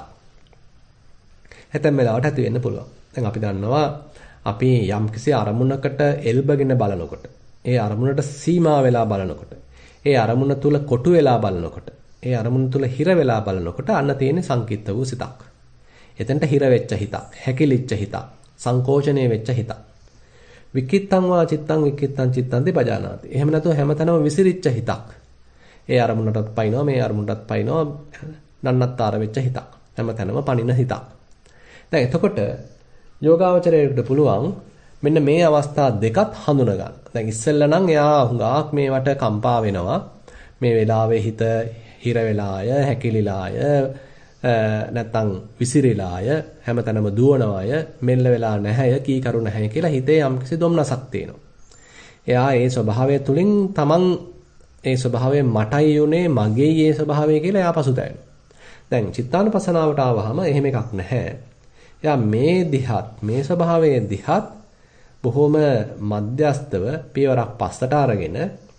හැතැම් වෙලාවට ඇති වෙන්න පුළුවන්. දැන් අපි දන්නවා අපි යම්කිසි අරමුණකට එල්බගෙන බලනකොට ඒ අරමුණට සීමා වෙලා බලනකොට ඒ අරමුණ තුල කොටු වෙලා බලනකොට ඒ අරමුණ තුල හිර වෙලා බලනකොට අන්න තියෙන සංකිට්ත වූ සිතක්. එතනට හිර වෙච්ච හිතක්, හැකිලිච්ච හිතක්, සංකෝචනය වෙච්ච හිතක්. විකිත්තං වා චිත්තං විකිත්තං චිත්තං පජානාති. එහෙම නැතුව හැමතැනම විසිරිච්ච හිතක්. ඒ අරමුණටත් පයින්නවා මේ අරමුණටත් පයින්නවා නන්නත්තර වෙච්ච හිතක්. හැමතැනම පනින හිතක්. දැන් එතකොට යෝගාවචරයට පුළුවන් මෙන්න මේ අවස්ථා දෙකත් හඳුන ගන්න. දැන් ඉස්සෙල්ලා නම් එයා හුඟක් මේවට කම්පා වෙනවා. මේ වෙලාවේ හිත හිර වෙලාය, හැකිලිලාය, නැත්තම් විසිරිලාය, හැමතැනම දුවනවාය, මෙල්ල වෙලා නැහැය, කීකරු නැහැය කියලා හිතේ යම්කිසි දුම්නසක් තියෙනවා. එයා ඒ ස්වභාවය තුලින් තමන් ඒ ස්වභාවය මටයි යුනේ, මගේයි ඒ ස්වභාවය කියලා එයා පසුතැවෙනවා. දැන් චිත්තානුපසනාවට ආවහම එහෙම එකක් නැහැ. එයා මේ දිහත් මේ ස්වභාවයේ දිහත් බොහොම මධ්‍යස්තව පියවරක් පස්සට අරගෙන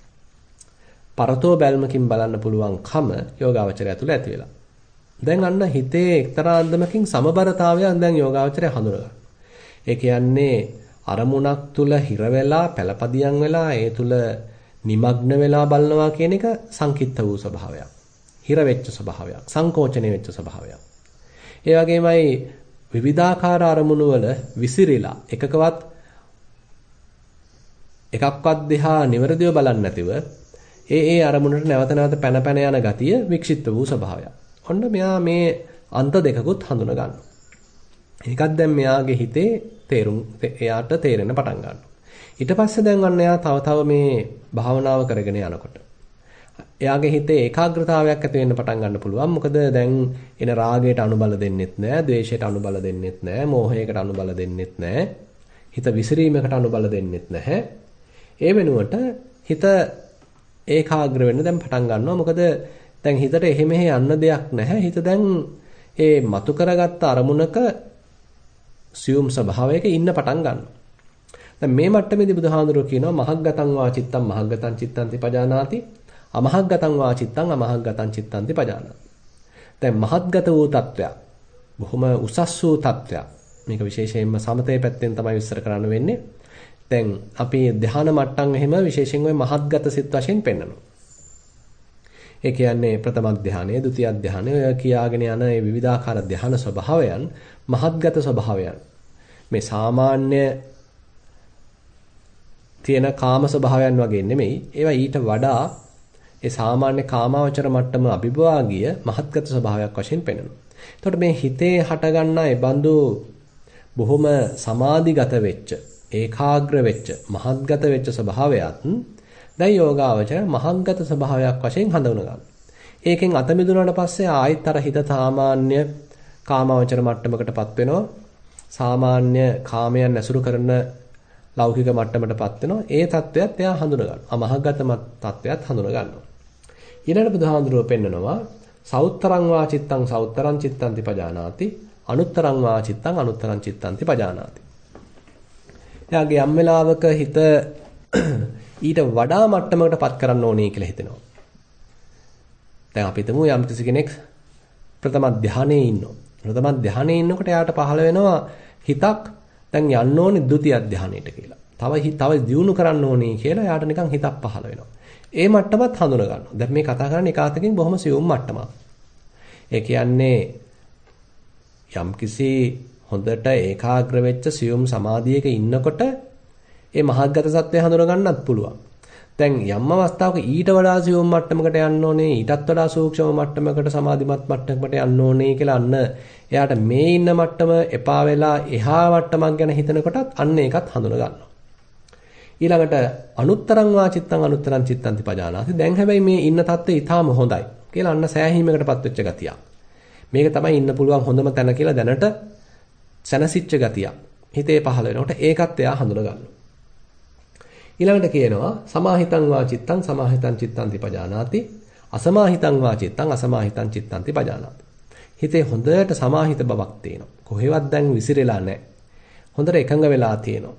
පරතෝ බැල්මකින් බලන්න පුළුවන් කම යෝගාවචරය තුළ ඇති වෙලා. දැන් අන්න හිතේ එක්තරා අන්දමකින් සමබරතාවයක් දැන් යෝගාවචරය හඳුනගන්න. ඒ කියන්නේ අරමුණක් තුල හිර වෙලා පළපදියම් වෙලා ඒ තුල নিমগ্ন වෙලා බලනවා කියන එක සංකිට්ත වූ ස්වභාවයක්. හිර වෙච්ච ස්වභාවයක්, සංකෝචනය වෙච්ච ස්වභාවයක්. ඒ වගේමයි විවිධාකාර අරමුණු වල විසිරිලා එකකවත් එකක්වත් දිහා නිවැරදිව බලන්නේ නැතිව ඒ ඒ අරමුණට නැවත නැවත පැන පැන යන ගතිය වික්ෂිප්ත වූ ස්වභාවයක්. ඔන්න මෙයා මේ අන්ත දෙකකුත් හඳුන ගන්නවා. ඒකත් දැන් මෙයාගේ හිතේ තේරුම් එයාට තේරෙන්න පටන් ගන්නවා. ඊට පස්සේ දැන් අන්න එයා තව තව මේ භාවනාව කරගෙන යනකොට එයාගේ හිතේ ඒකාග්‍රතාවයක් ඇති වෙන්න පටන් ගන්න පුළුවන්. මොකද දැන් එන රාගයට අනුබල දෙන්නෙත් නැහැ, ද්වේෂයට අනුබල දෙන්නෙත් නැහැ, මෝහයකට අනුබල දෙන්නෙත් නැහැ. හිත විසිරීමකට අනුබල දෙන්නෙත් නැහැ. ඒ වෙනුවට හිත ඒකාග්‍ර වෙන්න දැන් පටන් ගන්නවා. මොකද දැන් හිතට එහෙ මෙහෙ යන්න දෙයක් නැහැ. හිත දැන් ඒ මතු කරගත්ත අරමුණක සියුම් ස්වභාවයක ඉන්න පටන් ගන්නවා. දැන් මේ මට්ටමේදී බුදුහාඳුරෝ කියනවා මහග්ගතං වා චිත්තං මහග්ගතං චිත්තං පජානාති අමහග්ගතං වා චිත්තං අමහග්ගතං චිත්තං පජානාති. දැන් මහත්ගත වූ තත්වයක්, බොහොම උසස් වූ තත්වයක්. මේක විශේෂයෙන්ම සමතේ පැත්තෙන් තමයි විස්තර කරන්න වෙන්නේ. දැන් අපි ධ්‍යාන මට්ටම් එහෙම විශේෂයෙන් ওই මහත්ගත සිත් වශයෙන් පෙන්වනවා. ඒ කියන්නේ ප්‍රථම ධ්‍යානය, ဒုတိ ධ්‍යානය ඔය කියාගෙන යන මේ විවිධාකාර ධ්‍යාන ස්වභාවයන් මහත්ගත ස්වභාවයන්. මේ සාමාන්‍ය තියෙන කාම ස්වභාවයන් වගේ නෙමෙයි. ඒවා ඊට වඩා ඒ සාමාන්‍ය කාමාවචර මට්ටම අභිභවාගිය මහත්ගත ස්වභාවයක් වශයෙන් පෙන්වනවා. එතකොට මේ හිතේ හටගන්නා ඒ බඳු බොහොම සමාධිගත වෙච්ච, ඒකාග්‍ර වෙච්ච, මහත්ගත වෙච්ච ස්වභාවයත් දැන් යෝගාවචර මහත්ගත ස්වභාවයක් වශයෙන් හඳුන ගන්න. ඒකෙන් අත මිදුණාට පස්සේ ආයෙත් අර හිත සාමාන්‍ය කාමාවචර මට්ටමකටපත් වෙනවා. සාමාන්‍ය කාමයන් ඇසුරු කරන ලෞකික මට්ටමටපත් වෙනවා. ඒ தත්වයක් එයා හඳුන ගන්නවා. අමහත්ගත තත්වයක් හඳුන ගන්නවා. ඊළඟට බුදුහාඳුරෝ පෙන්නනවා සෞත්තරං වා චිත්තං සෞත්තරං චිත්තං පජානාති අනුත්තරං වා චිත්තං අනුත්තරං චිත්තං පජානාති. එයාගේ යම් වෙලාවක හිත ඊට වඩා මට්ටමකටපත් කරන්න ඕනේ කියලා හිතෙනවා. දැන් අපි හිතමු යම් කිසි කෙනෙක් ප්‍රථම ධානයේ ඉන්නවා. ප්‍රථම ධානයේ ඉන්නකොට එයාට පහළ වෙනවා හිතක් දැන් යන්න ඕනේ ဒုတိ ධානයට කියලා. තව තව දියුණු කරන්න ඕනේ කියලා එයාට නිකන් හිතක් පහළ වෙනවා. ඒ මට්ටමත් හඳුන ගන්නවා. දැන් මේ කතා කරන්නේ එක අතකින් බොහොම සියුම් මට්ටමක්. ඒ කියන්නේ යම්කිසි හොඳට ඒකාග්‍ර වෙච්ච සියුම් සමාධියක ඉන්නකොට ඒ මහත්ගත සත්‍යය හඳුන ගන්නත් පුළුවන්. දැන් යම් අවස්ථාවක ඊට වඩා සියුම් මට්ටමකට යන්න ඕනේ, ඊටත් වඩා සූක්ෂම මට්ටමකට සමාධිමත් මට්ටමකට යන්න ඕනේ කියලා අන්න එයාට මේ ඉන්න මට්ටම එපා වෙලා එහා මට්ටමක් ගැන හිතනකොටත් අන්න ඒකත් හඳුන ගන්නවා. ඊළඟට අනුත්තරං වා චිත්තං අනුත්තරං චිත්තං පජානාති. දැන් හැබැයි මේ ඉන්න தත්ත්වය ඊටාම හොඳයි. කියලා අන්න සෑහීමකටපත් වෙච්ච ගතියක්. මේක තමයි ඉන්න පුළුවන් හොඳම තැන කියලා දැනට සැනසিচ্ච ගතියක්. හිතේ පහළ වෙනකොට ඒකත් එයා හඳුන ගන්නවා. ඊළඟට කියනවා සමාහිතං වා චිත්තං සමාහිතං චිත්තං තිපජානාති අසමාහිතං වා චිත්තං අසමාහිතං චිත්තං තිපජානාති. හිතේ හොඳට සමාහිත බවක් තියෙනවා. කොහෙවත් දැන් විසිරෙලා නැහැ. හොඳට එකඟ වෙලා තියෙනවා.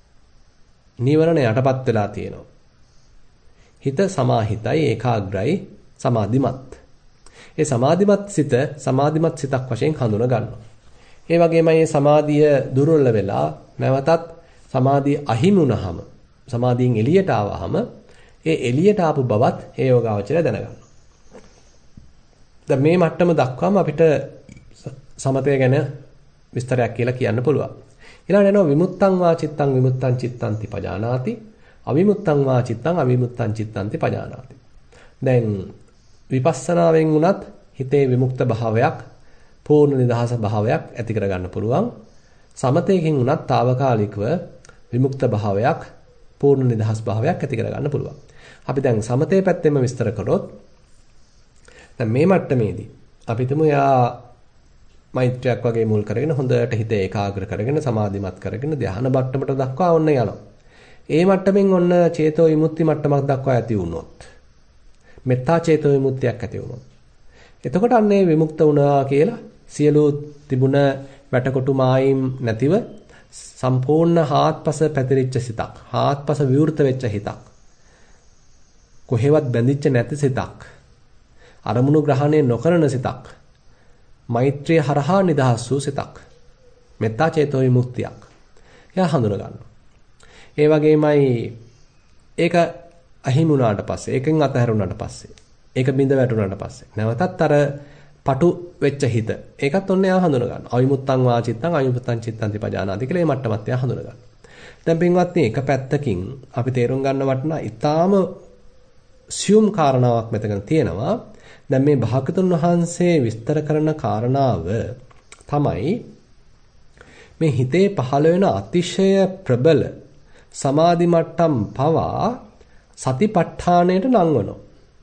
නීවරණ යටපත් වෙලා තියෙනවා. හිත සමාහිතයි ඒකාග්‍රයි සමාධිමත්. ඒ සමාධිමත් සිත සමාධිමත් සිතක් වශයෙන් හඳුන ගන්නවා. ඒ වගේමයි මේ සමාධිය දුර්වල වෙලා නැවතත් සමාධිය අහිමි වුණාම සමාධියෙන් එළියට ආවහම ඒ එළියට ආපු බවත් ඒ යෝගාවචරය දැනගන්නවා. දැන් මේ මට්ටම දක්වාම අපිට සමතය ගැන විස්තරයක් කියලා කියන්න පුළුවන්. ඊළඟට එනවා විමුත්තං වා චිත්තං විමුත්තං චිත්තං තිපජානාති අවිමුත්තං වා චිත්තං අවිමුත්තං චිත්තං තිපජානාති. දැන් විපස්සනාවෙන් උනත් හිතේ විමුක්ත භාවයක් පූර්ණ නිදහස භාවයක් ඇති කරගන්න පුළුවන්. සමතයකින් උනත් తాවකාලිකව විමුක්ත භාවයක් පූර්ණ නිදහස් භාවයක් ඇති කරගන්න පුළුවන්. අපි දැන් සමතේ පැත්තෙම විස්තර කරොත් දැන් මේ මට්ටමේදී අපි තුමු යා මෛත්‍රියක් වගේ මුල් කරගෙන හොඳට හිත ඒකාග්‍ර කරගෙන සමාධිමත් කරගෙන ධ්‍යාන මට්ටමට දක්වා ඔන්න යනවා. ඒ මට්ටමින් ඔන්න චේතෝ විමුක්ති මට්ටමක් දක්වා ඇති වුණොත් මෙත්තා චේතෝ විමුක්තියක් ඇති වුණොත් එතකොට අන්නේ විමුක්ත වුණා කියලා සියලු තිබුණ වැටකොටු මායිම් නැතිව සම්පූර්ණ හාත්පස පැතිරිච්ච සිතක් හාත්පස විවෘත වෙච්ච හිතක් කොහෙවත් බැඳිච්ච නැති සිතක් අරමුණු ග්‍රහණය නොකරන සිතක් මෛත්‍රිය හරහා නිදහස් වූ සිතක් මෙත්තා චේතෝ විමුක්තියක් එයා හඳුන ගන්නවා. ඒ වගේමයි ඒක අහිමි වුණාට පස්සේ ඒකෙන් අතහැරුණාට පස්සේ ඒක බිඳ වැටුණාට පස්සේ නැවතත් අර පටු වෙච්ච හිත ඒකත් ඔන්න එයා හඳුන ගන්නවා. අවිමුත්තං වා චිත්තං අවිමුත්තං චිත්තං තිපජානාති කියලා මේ මට්ටමත් එයා හඳුන ගන්නවා. දැන් පින්වත්නි එක පැත්තකින් අපි තේරුම් ගන්න වටනා ඊටාම සියුම් කාරණාවක් මෙතන තියෙනවා. දැන් මේ භාගතුන් වහන්සේ විස්තර කරන කාරණාව තමයි මේ හිතේ පහළ වෙන අතිශය ප්‍රබල සමාධි මට්ටම් පවා සතිපට්ඨාණයට නංවනවා.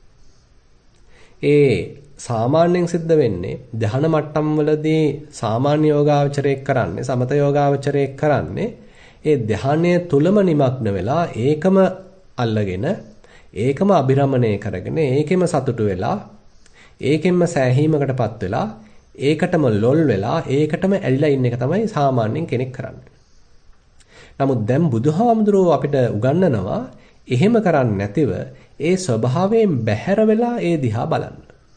ඒ සාමාන්‍යයෙන් සිද්ධ වෙන්නේ ධ්‍යාන මට්ටම් වලදී සාමාන්‍ය යෝගාවචරයක් කරන්නේ සමත යෝගාවචරයක් කරන්නේ ඒ ධ්‍යානයේ තුලම නිමග්න වෙලා ඒකම අල්ලගෙන ඒකම අභිරමණය කරගෙන ඒකෙම සතුටු වෙලා ඒකෙන්ම සෑහීමකටපත් වෙලා ඒකටම ලොල් වෙලා ඒකටම ඇලිලා ඉන්න එක තමයි සාමාන්‍යයෙන් කෙනෙක් කරන්නේ. නමුත් දැන් බුදුහාමුදුරුවෝ අපිට උගන්වනවා එහෙම කරන්නේ නැතිව ඒ ස්වභාවයෙන් බැහැර වෙලා ඒ දිහා බලන්න.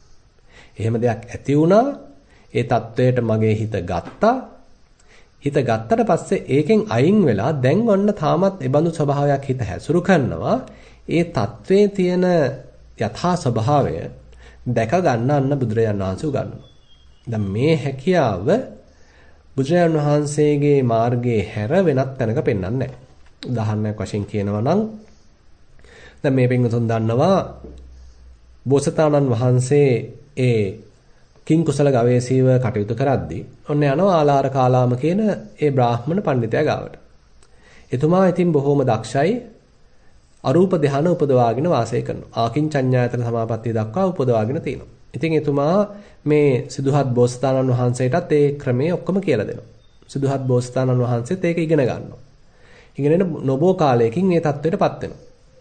එහෙම දෙයක් ඇති වුණා ඒ தത്വයට මගේ හිත ගත්තා. හිත ගත්තට පස්සේ ඒකෙන් අයින් වෙලා දැන් ඔන්න තාමත් ඒ බඳු ස්වභාවයක් හිත හැසුරු කරනවා. ඒ தത്വයේ තියෙන යථා ස්වභාවය දැක ගන්න අන්න බුදුරජාණන් වහන්සේ උගන්වනවා. දැන් මේ හැකියාව බුදුරජාණන් වහන්සේගේ මාර්ගයේ හැර වෙනත් තැනක පෙන්වන්නේ නැහැ. උදාහරණයක් වශයෙන් කියනවා නම් දැන් මේ පින්වතුන් දන්නවා බෝසතාණන් වහන්සේ ඒ කිං කුසල ගවේෂීව කටයුතු කරද්දී ඔන්න යනවා ආලාර කාලාම කියන ඒ බ්‍රාහ්මණ පඬිතයා ගාවට. එතුමා ඉතින් බොහොම දක්ෂයි අරූප ධානය උපදවාගෙන වාසය කරනවා. ආකින්චඤ්ඤායතන සමාපත්තිය දක්වා උපදවාගෙන තිනවා. ඉතින් එතුමා මේ සිදුහත් බෝසතාණන් වහන්සේටත් ඒ ක්‍රමයේ ඔක්කොම කියලා දෙනවා. සිදුහත් බෝසතාණන් වහන්සේත් ඒක ඉගෙන ගන්නවා. ඉගෙනගෙන නොබෝ කාලයකින් මේ தത്വෙටපත් වෙනවා.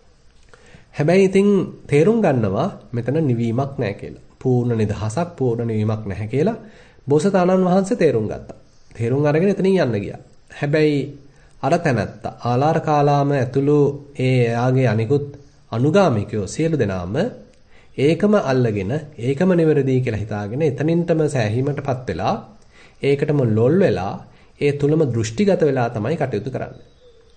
හැබැයි ඉතින් තේරුම් ගන්නවා මෙතන නිවීමක් නැහැ කියලා. පූර්ණ නිදහසක් පූර්ණ නිවීමක් නැහැ කියලා බෝසතාණන් වහන්සේ තේරුම් ගත්තා. තේරුම් අරගෙන එතනින් යන්න ගියා. හැබැයි අර තැනත්තා ආලාර කාලාම ඇතුළු ඒ එයාගේ අනිකුත් අනුගාමිකයෝ සියලු දෙනාම ඒකම අල්ලගෙන ඒකම නිවැරදි කියලා හිතාගෙන එතනින්ටම සෑහීමටපත් වෙලා ඒකටම ලොල් වෙලා ඒ තුලම දෘෂ්ටිගත වෙලා තමයි කටයුතු කරන්නේ.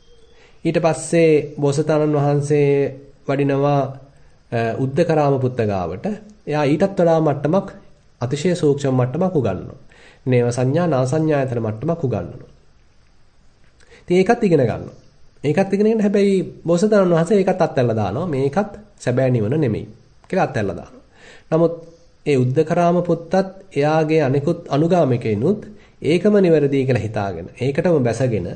ඊට පස්සේ බෝසතාණන් වහන්සේ වඩිනවා උද්දකරාම පුත්ත ගාවට. එයා ඊටත් වඩා මට්ටමක් අතිශය සූක්ෂම මට්ටමක් උගන්වනවා. නේව සංඥා නා සංඥායතන මට්ටමක් උගන්වනවා. ඉතින් ඒකත් ඉගෙන ගන්නවා. ඒකත් ඉගෙනගෙන හැබැයි බෝසතාණන් වහන්සේ ඒකත් අත්හැරලා දානවා. මේකත් සැබෑ නිවන නෙමෙයි කියලා අත්හැරලා දානවා. නමුත් ඒ උද්දකරාම පුත්තත් එයාගේ අනිකුත් අනුගාමිකයිනුත් ඒකම නිවැරදි කියලා හිතාගෙන ඒකටම බැසගෙන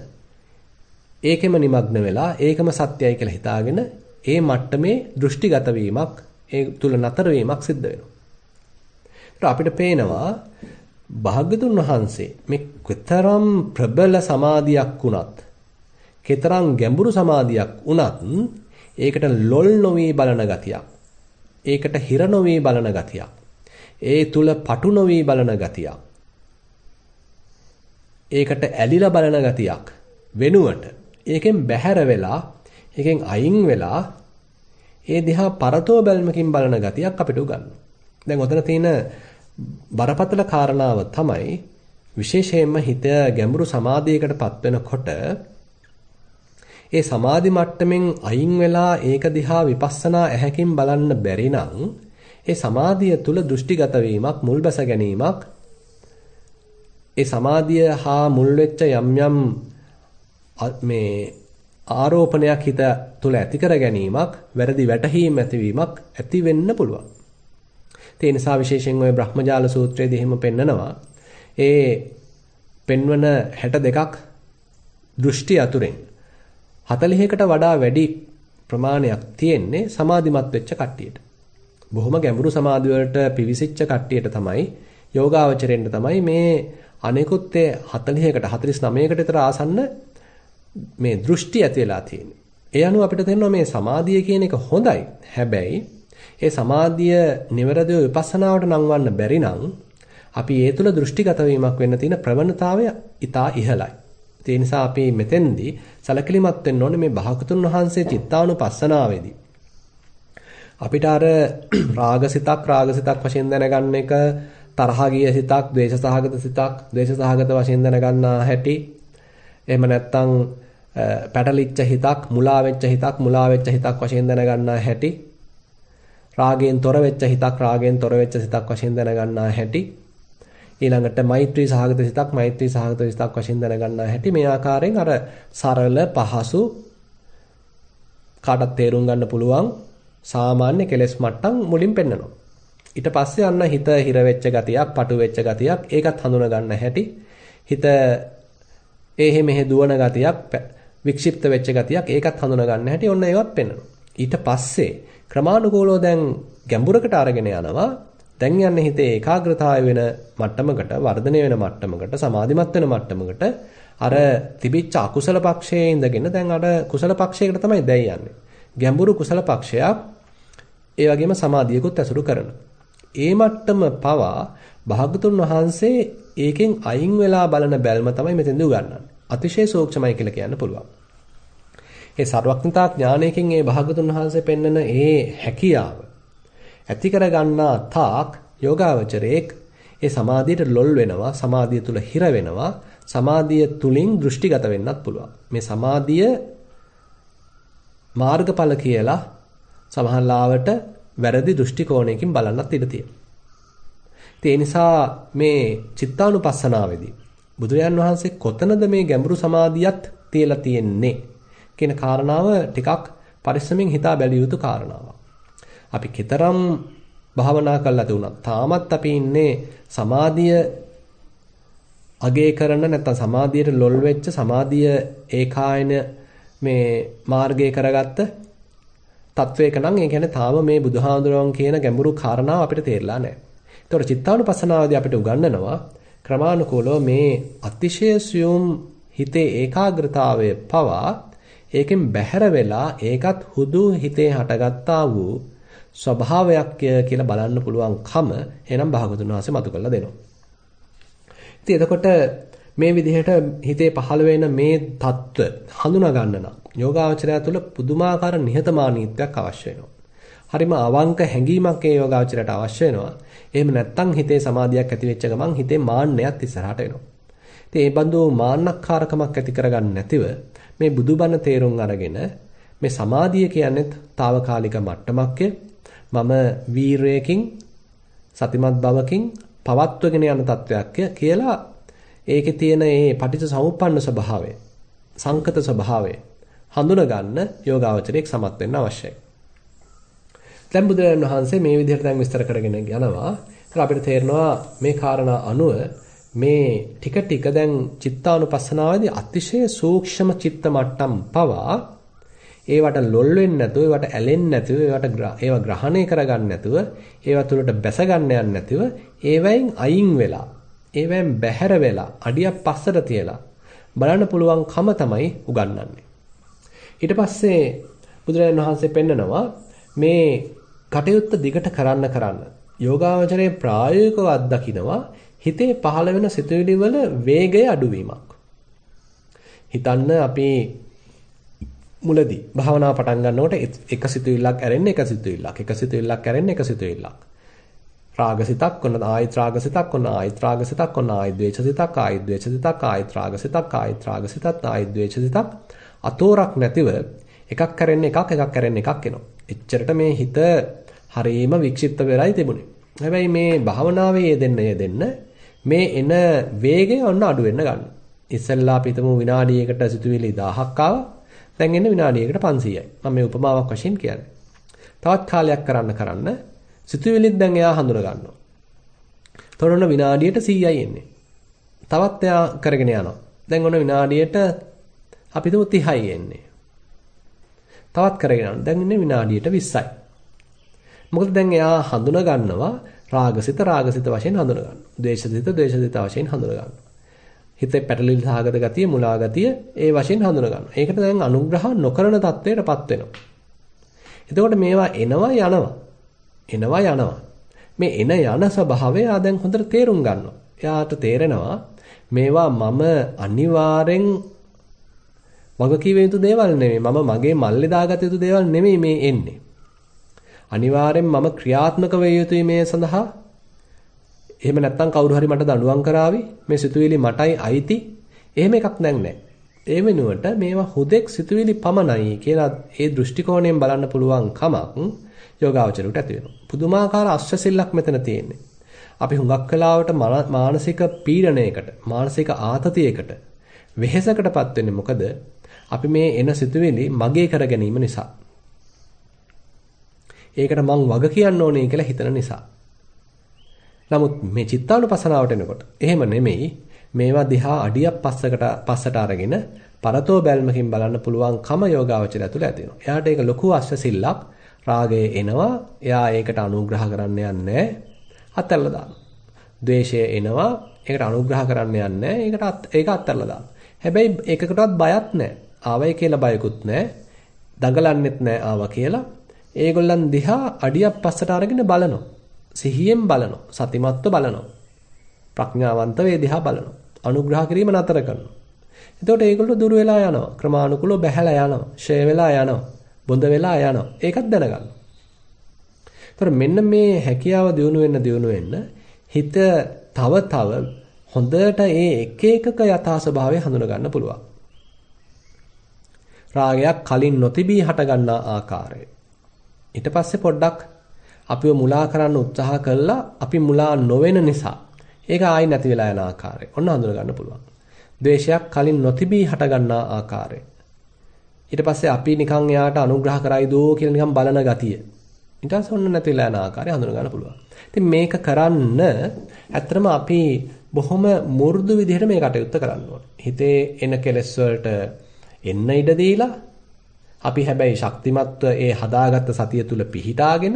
ඒකෙම නිමග්න වෙලා ඒකම සත්‍යයි කියලා හිතාගෙන ඒ මට්ටමේ දෘෂ්ටිගත වීමක් ඒ තුල නතර වීමක් සිද්ධ වෙනවා. අපිට පේනවා භාග්‍යතුන් වහන්සේ මේ කොතරම් ප්‍රබල සමාධියක් වුණත්, කොතරම් ගැඹුරු සමාධියක් වුණත් ඒකට ලොල් නොවි බලන ගතියක්, ඒකට හිර නොවි බලන ගතියක්, ඒ තුල පටු නොවි බලන ගතියක්, ඒකට ඇලිලා බලන ගතියක් වෙනුවට ඒකෙන් බැහැර වෙලා, ඒකෙන් අයින් වෙලා ඒ දිහා පරතෝ බැල්මකින් බලන ගතියක් අපිට උගන්වනවා. දැන් ඔතන තියෙන බරපතල කාරණාව තමයි විශේෂයෙන්ම හිත ගැඹුරු සමාධියකටපත් වෙනකොට ඒ සමාධි මට්ටමින් අයින් වෙලා ඒක දිහා විපස්සනා ඇහැකින් බලන්න බැරි නම් ඒ සමාධිය තුල දෘෂ්ටිගත වීමක්, මුල් බැස ගැනීමක්, ඒ සමාධිය හා මුල් වෙච්ච යම් යම් මේ ආරෝපණයක් හිත තුල ඇති කර ගැනීමක්, වැරදි වැටහීම් ඇතිවීමක් ඇති වෙන්න පුළුවන්. ඒ නිසා විශේෂයෙන් ওই බ්‍රහ්මජාල සූත්‍රයේදී එහෙම පෙන්නනවා. ඒ පෙන්වන හැට දෙකක් දෘෂ්ටි අතුරෙන් හතළිහකට වඩා වැඩි ප්‍රමාණයක් තියෙන්නේ සමාධිමත් වෙච්ච කට්ටියට. බොහොම ගැඹුරු සමාධි වලට පිවිසිච්ච කට්ටියට තමයි, යෝගාවචරෙන්න තමයි මේ අනෙකුත් ඒ හතළිහකට හතළිස් නවයකට විතර ආසන්න මේ දෘෂ්ටි ඇති වෙලා තියෙන්නේ. ඒ අනුව අපිට තේරෙනවා මේ සමාධිය කියන එක හොඳයි. හැබැයි ඒ සමාධිය නිවැරදිව විපස්සනාවට නංවන්න බැරි නම් අපි ඒ තුල දෘෂ්ටිගත වීමක් වෙන්න තියෙන ප්‍රවණතාවය ඉතා ඉහළයි. ඒ නිසා අපි මෙතෙන්දී සැලකිලිමත් වෙන්න ඕනේ මේ භාගතුන් වහන්සේ චිත්තානුපස්සනාවේදී. අපිට අර රාගසිතක් රාගසිතක් වශයෙන් දැනගන්න එක, තරහ ගිය සිතක් ද්වේෂසහගත සිතක් ද්වේෂසහගත වශයෙන් දැනගන්නා හැටි, එහෙම නැත්නම් පැටලිච්ච හිතක් මුලා වෙච්ච හිතක් මුලා වෙච්ච හිතක් වශයෙන් දැනගන්නා හැටි, රාගයෙන් තොර වෙච්ච හිතක් රාගයෙන් තොර වෙච්ච සිතක් වශයෙන් දැනගන්නා හැටි, ඊළඟට මෛත්‍රී සහගත සිතක් මෛත්‍රී සහගත සිතක් වශයෙන් දැනගන්නා හැටි, මේ ආකාරයෙන් අර සරල පහසු කාටත් තේරුම් ගන්න පුළුවන් සාමාන්‍ය කෙලෙස් මට්ටම් මුලින් පෙන්නනවා. ඊට පස්සේ අන්න හිත හිර වෙච්ච ගතියක්, පටු වෙච්ච ගතියක්, ඒකත් හඳුනා ගන්න හැටි, හිත එහෙ මෙහෙ දුවන ගතියක්, වික්ෂිප්ත වෙච්ච ගතියක්, ඒකත් හඳුනා ගන්න හැටි, ඔන්න ඒවත් පෙන්නනවා. ඊට පස්සේ ක්‍රමානුකූලව දැන් ගැඹුරකට අරගෙන යනවා. දැන් යන්නේ හිතේ ඒකාග්‍රතාවය වෙන මට්ටමකට, වර්ධනය වෙන මට්ටමකට, සමාධිමත් වෙන මට්ටමකට. අර තිබිච්ච අකුසල පක්ෂයේ ඉඳගෙන දැන් අර කුසල පක්ෂයකට තමයි දැන් යන්නේ. ගැඹුරු කුසල පක්ෂයක්, ඒ වගේම සමාධියකුත් ඇසුරු කරන. ඒ මට්ටම පවා භාගතුන් වහන්සේ ඒකෙන් අයින් වෙලා බලන බැල්ම තමයි මෙතෙන්ද උගන්වන්නේ. අතිශය සූක්ෂමයි කියලා කියන්න පුළුවන්. ඒ සර්වඥතා ඥානයෙන් ඒ භාගතුන් වහන්සේ පෙන්වන ඒ හැකියාව ඇති කර ගන්නා තාක් යෝගාවචරයේක් ඒ සමාධියට ලොල් වෙනවා, සමාධිය තුල හිර වෙනවා, සමාධිය තුලින් දෘෂ්ටිගත වෙන්නත් පුළුවන්. මේ සමාධිය මාර්ගඵල කියලා සමහරලාවට වැරදි දෘෂ්ටි කෝණයකින් බලන්නත් ඉඩ තියෙනවා. ඒ නිසා මේ චිත්තානුපස්සනාවේදී බුදුරජාන් වහන්සේ කොතනද මේ ගැඹුරු සමාධියත් තියලා තියෙන්නේ කියන කාරණාව ටිකක් පරිස්සමින් හිතා බැලිය යුතු කාරණාවක්. අපි කතරම් භාවනා කළාද උනත් තාමත් අපි ඉන්නේ සමාධිය අගය කරන, නැත්නම් සමාධියට ලොල් වෙච්ච, සමාධිය ඒකායන මේ මාර්ගය කරගත්ත තත්වයක නම් ඒ කියන්නේ තාම මේ බුදුහාඳුරන් කියන ගැඹුරු කාරණාව අපිට තේරලා නැහැ. ඒතකොට චිත්තානුපස්සනාවේදී අපිට උගන්වනවා ක්‍රමානුකූලව මේ අතිශය සියුම් හිතේ ඒකාග්‍රතාවය පවා ඒකෙන් බැහැර වෙලා ඒකත් හුදු හිතේ හටගත්තා වූ ස්වභාවයක් කියලා බලන්න පුළුවන් කම එනම් භාගතුන් වහන්සේ මතු කරලා දෙනවා. ඉතින් එතකොට මේ විදිහට හිතේ පහළ වෙන මේ தত্ত্ব හඳුනා ගන්න නම් යෝගාවචරය තුළ පුදුමාකාර නිහතමානීත්වයක් අවශ්‍ය වෙනවා. හරිම අවංක හැඟීමක් ඒ යෝගාවචරයට අවශ්‍ය වෙනවා. එහෙම නැත්නම් හිතේ සමාධියක් ඇති වෙච්ච ගමන් හිතේ මාන්නයත් ඉස්සරහට එනවා. ඉතින් මේ බඳු මාන්නක්කාරකමක් ඇති කරගන්න නැතිව මේ බුදුබණ තේරුම් අරගෙන මේ සමාධිය කියන්නේ తాවකාලික මට්ටමක්ය. මම වීරයකින් සතිමත් බවකින් පවත්වගෙන යන තත්වයක්ය කියලා ඒකේ තියෙන මේ පටිච්ච සමුප්පන්න ස්වභාවය, සංකත ස්වභාවය හඳුනා ගන්න යෝගාවචරයක් සමත් වෙන්න අවශ්‍යයි. දැන් බුදුරජාණන් වහන්සේ මේ විදිහට දැන් විස්තර කරගෙන යනවා. ඒත් අපිට තේරෙනවා මේ කාරණා අනුව මේ ටික ටික දැන් චිත්තානුපස්සනාවේදී අතිශය සූක්ෂම චිත්ත මට්ටම් පවා ඒවට ලොල් වෙන්නේ නැතුව, ඒවට ඇලෙන්නේ නැතුව, ඒවට ඒවා ග්‍රහණය කරගන්න නැතුව, ඒවා තුළට බැස ගන්න යන්නේ නැතුව, ඒවෙන් අයින් වෙලා, ඒවෙන් බැහැර වෙලා, අඩියක් පස්සට තියලා බලන්න පුළුවන් කම තමයි උගන්වන්නේ. ඊට පස්සේ බුදුරජාණන් වහන්සේ පෙන්නනවා මේ කටයුත්ත දිගට කරන්න කරන්න යෝගාවචරයේ ප්‍රායෝගිකව අත්දකින්නවා හිතේ පහළ වෙන සිතුවිලි වල වේගය අඩුවීමක්. හිතන්න අපි මුලදී භාවනාව පටන් ගන්නකොට එක සිතුවිල්ලක් ඇරෙන්න එක සිතුවිල්ලක් එක සිතුවිල්ලක් ඇරෙන්න එක සිතුවිල්ලක් රාගසිතක් ඔන්න ආයිත් රාගසිතක් ඔන්න ආයිත් රාගසිතක් ඔන්න ආයිත් ද්වේෂසිතක් ආයිත් ද්වේෂසිතක් ආයිත් රාගසිතක් ආයිත් රාගසිතක් ආයිත් ද්වේෂසිතක් අතෝරක් නැතිව එකක් කරෙන්න එකක් එකක් කරෙන්න එකක් එනවා. එච්චරට මේ හිත හරීම වික්ෂිප්ත වෙලායි තිබුණේ. හැබැයි මේ භාවනාවේ යෙදෙන්න යෙදෙන්න මේ එන වේගය ඔන්න අඩු වෙන්න ගන්නවා. ඉස්සෙල්ලා අපි හිතමු විනාඩියකට සිතුවිලි දහයක් ආවා. දැන් එන්නේ විනාඩියකට පන්සීයයි. මම මේ උපමාවක් වශයෙන් කියන්නේ. තවත් කාලයක් කරන්න කරන්න සිතුවිලිත් දැන් එයා හඳුන ගන්නවා. එතකොට ඔන්න විනාඩියට සීයයි එන්නේ. තවත් එයා කරගෙන යනවා. දැන් ඔන්න විනාඩියට අපි හිතමු තිහයි එන්නේ. තවත් කරගෙන යනවා. දැන් ඉන්නේ විනාඩියට විස්සයි. මොකද දැන් එයා හඳුන ගන්නවා රාගසිත රාගසිත වශයෙන් හඳුන ගන්නවා. ද්වේෂසිත ද්වේෂසිත වශයෙන් හඳුන ගන්නවා. හිතේ පැටලිලි සහගත ගතිය මුලා ගතිය ඒ වශයෙන් හඳුන ගන්නවා. ඒකට දැන් අනුග්‍රහ නොකරන තත්වයටපත් වෙනවා. එතකොට මේවා එනවා යනවා. එනවා යනවා. මේ එන යන ස්වභාවය ආ දැන් හොඳට තේරුම් ගන්නවා. එයාට තේරෙනවා මේවා මම අනිවාර්යෙන් වගකීම යුතු දේවල් නෙමෙයි. මම මගේ මල්ලේ දාගත යුතු දේවල් නෙමෙයි මේ එන්නේ. අනිවාර්යෙන් මම ක්‍රියාත්මක වෙ යුතුයි මේ සඳහා. එහෙම නැත්නම් කවුරු හරි මට දඬුවම් කරાવી මේ සිතුවිලි මටයි අයිති. එහෙම එකක් දැන් නැහැ. ඒ වෙනුවට මේවා හුදෙක් සිතුවිලි පමණයි කියලා ඒ දෘෂ්ටි කෝණයෙන් බලන්න පුළුවන් කමක් යෝගාවචරයට ඇති වෙනවා. පුදුමාකාර අශ්වසිල්ලක් මෙතන තියෙන්නේ. අපි හුඟක් වෙලාවට මානසික පීඩනයකට, මානසික ආතතියකට, වෙහෙසකටපත් වෙන්නේ මොකද? අපි මේ එන සිතුවිලි මගේ කර ගැනීම නිසා. ඒකට මං වග කියන්න ඕනේ කියලා හිතන නිසා. නමුත් මේ චිත්තානුපසනාවට එනකොට එහෙම නෙමෙයි. මේවා දිහා අඩියක් පස්සකට පස්සට අරගෙන පරතෝ බැල්මකින් බලන්න පුළුවන් කම යෝගාවචරය තුළ ඇති වෙනවා. එයාට ඒක ලොකු අශ්වසිල්ලක්. රාගය එනවා. එයා ඒකට අනුග්‍රහ කරන්න යන්නේ අත්හැරලා දානවා. ද්වේෂය එනවා. ඒකට අනුග්‍රහ කරන්න යන්නේ ඒකට ඒක අත්හැරලා දානවා. හැබැයි ඒකකටවත් බයක් නැහැ. ආවයි කියලා බයකුත් නැහැ. දඟලන්නෙත් නැහැ ආවා කියලා. ඒගොල්ලන් දිහා අඩියක් පස්සට අරගෙන බලනවා. සිහියෙන් බලනවා. සතිමත්ව බලනවා. ප්‍රඥාවන්ත වේ දිහා බලනවා. අනුග්‍රහ කිරීම නතර කරනවා. එතකොට ඒගොල්ලෝ දුර වෙලා යනවා. ක්‍රමානුකූලව බැහැලා යනවා. ෂය වෙලා යනවා. බොඳ වෙලා යනවා. ඒකත් දැනගන්න. එතකොට මෙන්න මේ හැකියාව දියුණු වෙන්න දියුණු වෙන්න හිත තව තව හොඳට ඒ එක එකක යථා ස්වභාවය හඳුන ගන්න පුළුවන්. රාගයක් කලින් නොතිබී හට ගන්නා ආකාරය. ඊට පස්සේ පොඩ්ඩක් අපිව මුලා කරන්න උත්සාහ කළා අපි මුලා නොවන නිසා ඒක ආයි නැති වෙලා යන ආකාරය. ඔන්න හඳුන ගන්න පුළුවන්. ද්වේෂයක් කලින් නොතිබී හට ගන්නා ආකාරය. ඊට පස්සේ අපි නිකන් එයාට අනුග්‍රහ කරයිද කියලා නිකන් බලන ගතිය. ඊට පස්සේ ඔන්න නැති වෙලා යන ආකාරය හඳුන ගන්න පුළුවන්. ඉතින් මේක කරන්න ඇත්තටම අපි බොහොම මු르දු විදිහට මේ කටයුත්ත කරන්න ඕනේ. හිතේ එන කෙලෙස් වලට එන්න ඉඩ දීලා අපි හැබැයි ශක්තිමත්ව ඒ හදාගත්ත සතිය තුල පිහිටාගෙන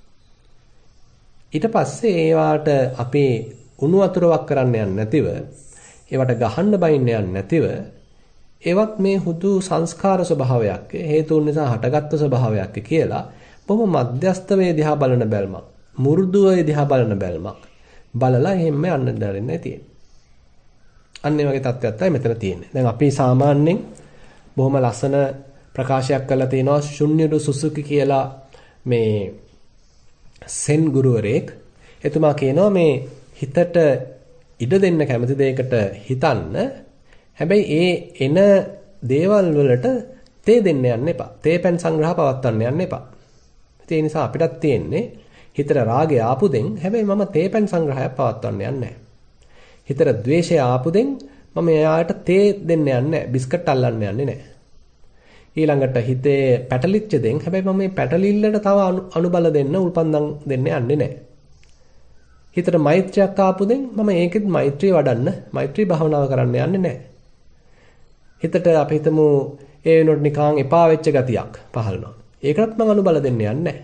ඊට පස්සේ ඒවාට අපේ උණු වතුරක් කරන්න යන්නේ නැතිව ඒවට ගහන්න බයින්න යන්නේ නැතිව ඒවත් මේ හුදු සංස්කාර ස්වභාවයක් හේතුන් නිසා හටගත්තු ස්වභාවයක් කියලා බොහොම මධ්‍යස්ත වේ දිහා බලන බැල්මක් මු르දු වේ දිහා බලන බැල්මක් බලලා එහෙම යන්න දරින්නේ තියෙන්නේ. අන්න ඒ වගේ තත්ත්වයක් තමයි මෙතන තියෙන්නේ. දැන් අපි සාමාන්‍යයෙන් බොහොම ලස්සන ප්‍රකාශයක් කරලා තිනවා ශුන්‍යඩු සුසුකි කියලා මේ සෙන් ගුරුවරයෙක්. එතුමා කියනවා මේ හිතට ඉඩ දෙන්න කැමති දෙයකට හිතන්න. හැබැයි ඒ එන දේවල් වලට තේ දෙන්න යන්න එපා. තේපැන් සංග්‍රහ පවත්වන්න යන්න එපා. ඒ නිසා අපිටත් තියෙන්නේ හිතට රාගය ආපු දෙන් හැබැයි මම තේපැන් සංග්‍රහයක් පවත්වන්න යන්නේ නැහැ. හිතට ද්වේෂය ආපු දෙන් මම එයාට තේ දෙන්න යන්නේ නැහැ. බිස්කට් අල්ලන්න යන්නේ නැහැ. ඊළඟට හිතේ පැටලිච්ච දෙන් හැබැයි මම මේ පැටලිල්ලට තව අනුබල දෙන්න උල්පන්දම් දෙන්න යන්නේ නැහැ. හිතට මෛත්‍රියක් ආපු දෙන් මම ඒකෙත් මෛත්‍රිය වඩන්න මෛත්‍රී භාවනාව කරන්න යන්නේ නැහැ. හිතට අපි හිතමු ඒ වෙනකොට නිකන් එපා වෙච්ච ගතියක් පහළ වෙනවා. ඒකටත් මම අනුබල දෙන්න යන්නේ නැහැ.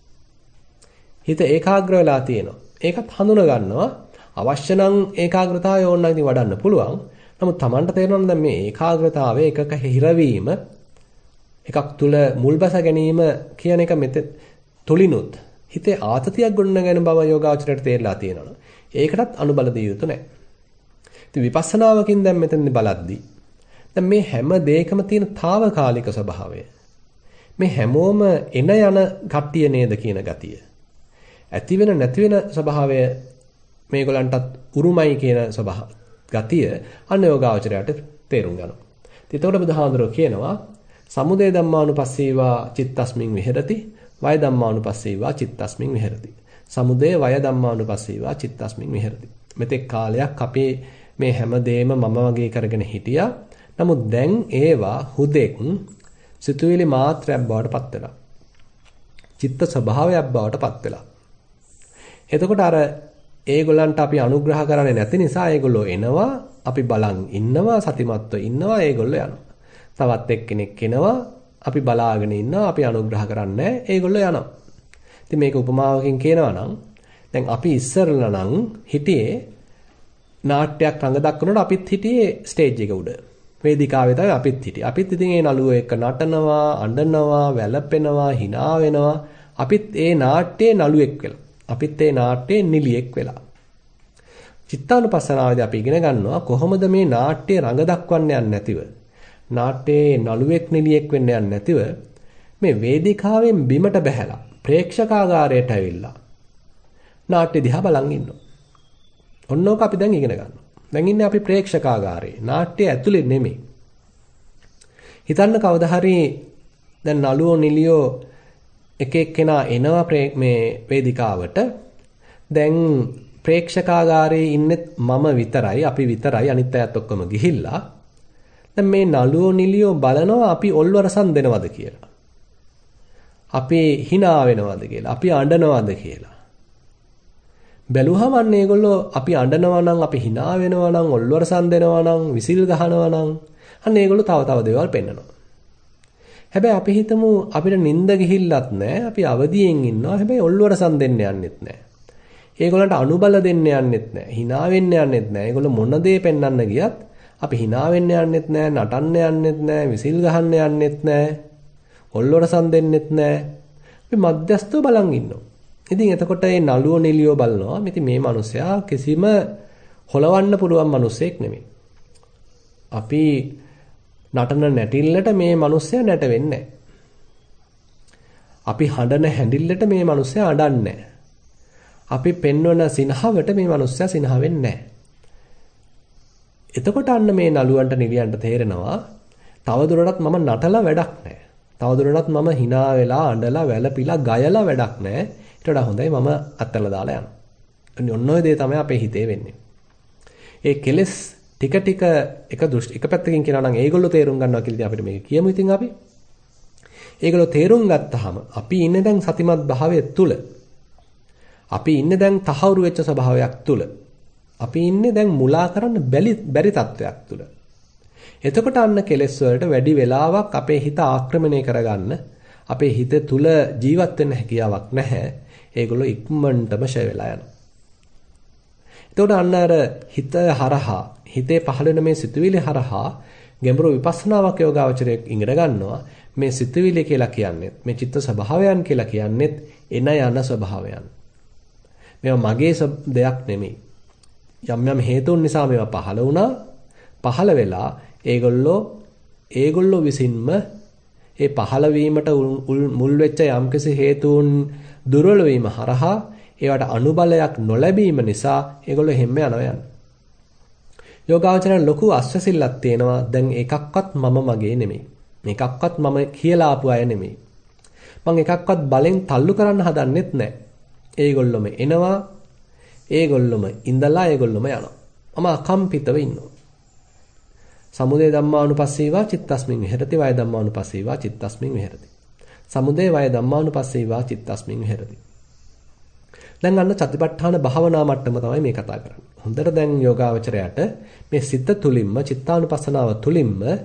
හිත ඒකාග්‍ර වෙලා තියෙනවා. ඒකත් හඳුන ගන්නවා. අවශ්‍ය නම් ඒකාග්‍රතාවය ඕන නම් ඉතින් වඩන්න පුළුවන්. නමුත් Tamanට තේරෙනවා දැන් මේ ඒකාග්‍රතාවය එකක හිරවීම එකක් තුල මුල්බැස ගැනීම කියන එක මෙතෙ තුලිනුත් හිතේ ආතතියක් ගොඩනගෙන බව යෝගාචරයට තේරලා තියෙනවා. ඒකටත් අනුබල දිය යුතු නැහැ. ඉතින් විපස්සනාවකින් දැන් මෙතනදී බලද්දී දැන් මේ හැම දෙයකම තියෙන తాවකාලික ස්වභාවය. මේ හැමෝම එන යන කට්ටිය නේද කියන ගතිය. ඇති වෙන නැති වෙන ස්වභාවය මේගොල්ලන්ටත් උරුමයි කියන ස්වභාව ගතිය අන්න යෝගාචරයට තේරුම් ගන්නවා. ඉතින් එතකොට බුදුහාඳුරෝ කියනවා සමුදය ධම්මානුපස්සීවා චිත්තස්මින් විහෙරති වය ධම්මානුපස්සීවා චිත්තස්මින් විහෙරති. සමුදය වය ධම්මානුපස්සීවා චිත්තස්මින් විහෙරති. මෙතෙක් කාලයක් අපි මේ හැම දෙයක්ම මම වගේ කරගෙන හිටියා. නමුත් දැන් ඒවා හුදෙක් සිතුවිලි මාත්‍රයක් බවට පත් වෙලා. චිත්ත ස්වභාවයක් බවට පත් වෙලා. එතකොට අර ඒගොල්ලන්ට අපි අනුග්‍රහ කරන්නේ නැති නිසා ඒගොල්ලෝ එනවා, අපි බලන් ඉන්නවා, සතිමත්ව ඉන්නවා, ඒගොල්ලෝ යනවා. තවත් එක්කෙනෙක් එනවා, අපි බලාගෙන ඉන්නවා, අපි අනුග්‍රහ කරන්නේ නැහැ, ඒගොල්ලෝ යනවා. ඉතින් මේක උපමාවකින් කියනවා නම් දැන් අපි ඉස්සරලා නම් හිටියේ නාට්‍යයක් රඟ දක්වනකොට අපිත් හිටියේ ස්ටේජ් එක උඩ. වේදිකාවේ තමයි අපිත් හිටියේ. අපිත් ඉතින් ඒ නළුවෝ එක්ක නටනවා, අඬනවා, වැළපෙනවා, hina වෙනවා. අපිත් ඒ නාට්‍යයේ නළුවෙක් වෙලා. අපිත් ඒ නාට්‍යයේ නිලියෙක් වෙලා. චිත්තානුපස්සනාවේදී අපි ඉගෙන ගන්නවා කොහොමද මේ නාට්‍යයේ රඟ දක්වන්න යන්නේ නැතිව, නාට්‍යයේ නළුවෙක් නිලියෙක් වෙන්න යන්නේ නැතිව මේ වේදිකාවෙන් බිමට බැහැලා ප්‍රේක්ෂකාගාරයට ඇවිල්ලා නාට්‍ය දිහා බලන් ඉන්නවා. ඔන්නෝක අපි දැන් ඉගෙන ගන්නවා. දැන් ඉන්නේ අපි ප්‍රේක්ෂකාගාරේ. නාට්‍ය ඇතුලේ නෙමෙයි. හිතන්න කවදා හරි දැන් නළුවෝ නිලියෝ එක එක්කෙනා එනවා මේ වේදිකාවට. දැන් ප්‍රේක්ෂකාගාරේ ඉන්නේ මම විතරයි, අපි විතරයි, අනිත් අයත් ඔක්කොම ගිහිල්ලා. දැන් මේ නළුවෝ නිලියෝ බලනවා අපි ඔල්වරසන් දෙනවද කියලා. අපි hina වෙනවද කියලා. අපි අඬනවද කියලා. බැලුවහම අන්න ඒගොල්ලෝ අපි අඬනවා නම්, අපි hina වෙනවා නම්, ඔල්වරසන් දෙනවා නම්, විසිල් ගහනවා නම් අන්න ඒගොල්ලෝ තව තව දේවල් පෙන්නනවා. හැබැයි අපි හිතමු අපිට නිින්ද ගිහිල්ලත් නැහැ, අපි අවදියෙන් ඉන්නවා. හැබැයි ඔල්වරසන් දෙන්න යන්නෙත් නැහැ. ඒගොල්ලන්ට අනුබල දෙන්න යන්නෙත් නැහැ. hina වෙන්න යන්නෙත් නැහැ. ඒගොල්ලෝ මොන දේ පෙන්වන්න ගියත් අපි hina වෙන්න යන්නෙත් නැහැ, නටන්න යන්නෙත් නැහැ, විසිල් ගහන්න යන්නෙත් නැහැ, ඔල්වරසන් දෙන්නෙත් නැහැ. අපි මධ්‍යස්ථව බලන් ඉන්නවා. ඉතින් එතකොට මේ නළුව නිලියෝ බලනවා. ඉතින් මේ මිනිසයා කිසිම හොලවන්න පුළුවන් මිනිසෙක් නෙමෙයි. අපි නටන නැටිල්ලට මේ මිනිසයා නැටවෙන්නේ නැහැ. අපි හඬන හැඬිල්ලට මේ මිනිසයා අඬන්නේ නැහැ. අපි පෙන්වන සිනහවට මේ මිනිසයා සිනහ වෙන්නේ නැහැ. එතකොට අන්න මේ නළුවන්ට නිලියන්ට තේරෙනවා තවදුරටත් මම නටලා වැඩක් නැහැ. තවදුරටත් මම hina වෙලා අඬලා වැළපිලා ගයලා වැඩක් නැහැ. ඊට වඩා හොඳයි මම අත්තලා දාලා යනවා. අන්න ඔන්න ඔය දේ තමයි අපේ හිතේ වෙන්නේ. ඒ කෙලෙස් ටික ටික එක දෘෂ්ටි එක පැත්තකින් කියනවා නම් ඒගොල්ලෝ තේරුම් ගන්නවා කියලා අපිට මේක කියමු ඉතින් අපි. ඒගොල්ලෝ තේරුම් ගත්තාම අපි ඉන්නේ දැන් සතිමත් භාවයේ තුල. අපි ඉන්නේ දැන් තහවුරු වෙච්ච ස්වභාවයක් තුල. අපි ඉන්නේ දැන් මුලා කරන්න බැරි බැරි තත්වයක් තුල. එතකොට අන්න කෙලෙස් වලට වැඩි වෙලාවක් අපේ හිත ආක්‍රමණය කරගන්න අපේ හිත තුල ජීවත් වෙන්න හැකියාවක් නැහැ. ඒගොල්ලෝ ඉක්මනටම ෂය වෙලා යනවා. එතකොට අන්න අර හිත හරහා හිතේ පහළ වෙන මේ සිතුවිලි හරහා ගැඹුරු විපස්සනාවක් යෝගාවචරයේ ඉගෙන ගන්නවා. මේ සිතුවිලි කියලා කියන්නේ මේ චිත්ත ස්වභාවයන් කියලා කියන්නේ එන යන ස්වභාවයන්. මේවා මගේ දෙයක් නෙමෙයි. යම් යම් හේතුන් නිසා මේවා පහළ වුණා. පහළ වෙලා ඒගොල්ලෝ ඒගොල්ලෝ විසින්ම ඒ පහළ වීමට මුල් වෙච්ච යම්කිසි හේතුන් දුර්වල වීම හරහා ඒවට අනුබලයක් නොලැබීම නිසා ඒගොල්ලෝ හැම යනවා යන්නේ. යෝගාවචරණ ලොකු අස්වැසිල්ලක් තියෙනවා. දැන් එකක්වත් මම මගේ නෙමෙයි. මේකක්වත් මම කියලා ආපු අය නෙමෙයි. මම එකක්වත් බලෙන් තල්ලු කරන්න හදන්නෙත් නැහැ. ඒගොල්ලොම එනවා. ඒගොල්ලොම ඉඳලා ඒගොල්ලොම යනවා. මම අකම්පිතව ඉන්නවා. සමුදය ධම්මානුපස්සීවා චිත්තස්මින් විහෙරති වය ධම්මානුපස්සීවා චිත්තස්මින් විහෙරති. සමුදය වය ධම්මානුපස්සීවා චිත්තස්මින් විහෙරති. දැන් අන්න සතිපට්ඨාන භාවනා මට්ටම තමයි මේ කතා කරන්නේ. හොඳට දැන් යෝගාවචරයට මේ සිත තුලින්ම චිත්තානුපස්සනාව තුලින්ම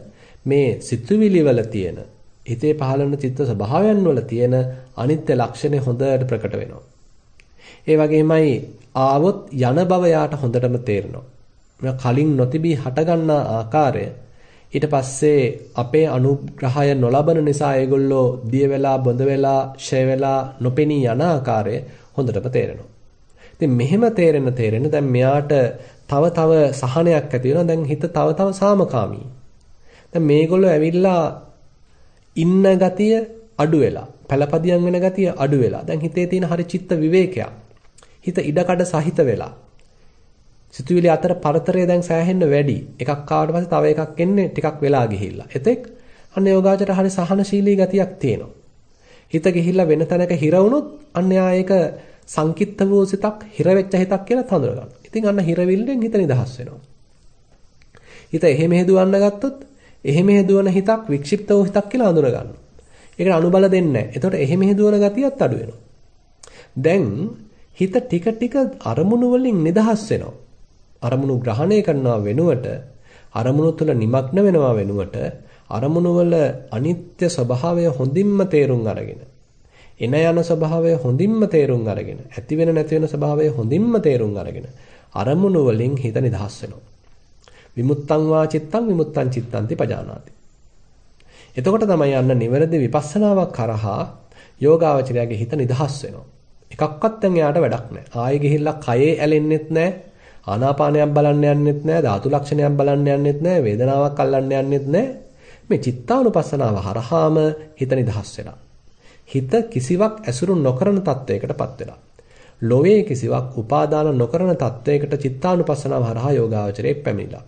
මේ සිතුවිලි වල තියෙන හිතේ පහළ වෙන චිත්ත ස්වභාවයන් වල තියෙන අනිත්‍ය ලක්ෂණය හොඳට ප්‍රකට වෙනවා. ඒ වගේමයි ආවොත් යන බව යාට හොඳටම තේරෙනවා. මේ කලින් නොතිබී හටගන්නා ආකාරය ඊට පස්සේ අපේ අනුග්‍රහය නොලබන නිසා ඒගොල්ලෝ දිය වෙලා බොඳ වෙලා ෂය වෙලා නොපෙනී යන ආකාරය හොඳටම තේරෙනවා. ඉතින් මෙහෙම තේරෙන තේරෙන දැන් මෙයාට තව තව සහනයක් ඇති වෙනවා. දැන් හිත තව තව සාමකාමී. දැන් මේගොල්ලෝ ඇවිල්ලා ඉන්න ගතිය අඩු වෙලා, පළපදියම් වෙන ගතිය අඩු වෙලා. දැන් හිතේ තියෙන හරි චිත්ත විවේකයක්. හිත ඉඩකඩ සහිත වෙලා. සිතුවිලි අතර පරතරය දැන් සෑහෙන්න වැඩි. එකක් ආවට පස්සේ තව එකක් එන්නේ ටිකක් වෙලා ගිහිල්ලා. එතෙක් අන්න යෝගාචර හරි සහනශීලී ගතියක් තියෙනවා. හිත ගිහිල්ලා වෙන තැනක හිර වුණොත් අන්න යා ඒක සංකිට්ඨ වූ සිතක්, හිර වෙච්ච හිතක් කියලා හඳුන ගන්නවා. ඉතින් අන්න හිරවිල්ලෙන් හිත නිදහස් වෙනවා. හිත එහෙ මෙහෙ දුවන්න ගත්තොත් එහෙ මෙහෙ දුවන හිතක් වික්ෂිප්ත වූ හිතක් කියලා හඳුන ගන්නවා. ඒකට අනුබල දෙන්නේ නැහැ. එතකොට එහෙ මෙහෙ දුවන ගතියත් අඩු වෙනවා. දැන් හිත ටික ටික අරමුණු වලින් නිදහස් වෙනවා. අරමුණු ග්‍රහණය කරනවා වෙනුවට, අරමුණු තුළ නිමග්න වෙනවා වෙනුවට, අරමුණු වල අනිත්‍ය ස්වභාවය හොඳින්ම තේරුම් අරගෙන, එන යන ස්වභාවය හොඳින්ම තේරුම් අරගෙන, ඇති වෙන නැති වෙන ස්වභාවය හොඳින්ම තේරුම් අරගෙන, අරමුණු වලින් හිත නිදහස් වෙනවා. විමුත්තං වා චිත්තං විමුත්තං චිත්තංති පජානාති. එතකොට තමයි යන්න නිවැරදි විපස්සනාවක් කරහා යෝගාවචරයාගේ හිත නිදහස් වෙනවා. එකක්වත් දැන් එයාට වැඩක් නැහැ. ආයෙ ගිහිල්ලා කයේ ඇලෙන්නෙත් නැහැ. ආනාපානයක් බලන්න යන්නෙත් නැහැ. ධාතු ලක්ෂණයක් බලන්න යන්නෙත් නැහැ. වේදනාවක් අල්ලන්න යන්නෙත් නැහැ. මේ චිත්තානුපස්සනාව හරහාම හිත නිදහස් වෙනවා. හිත කිසිවක් ඇසුරු නොකරන තත්වයකටපත් වෙනවා. ලෝවේ කිසිවක් උපාදාන නොකරන තත්වයකට චිත්තානුපස්සනාව හරහා යෝගාවචරයේ පැමිණිලා.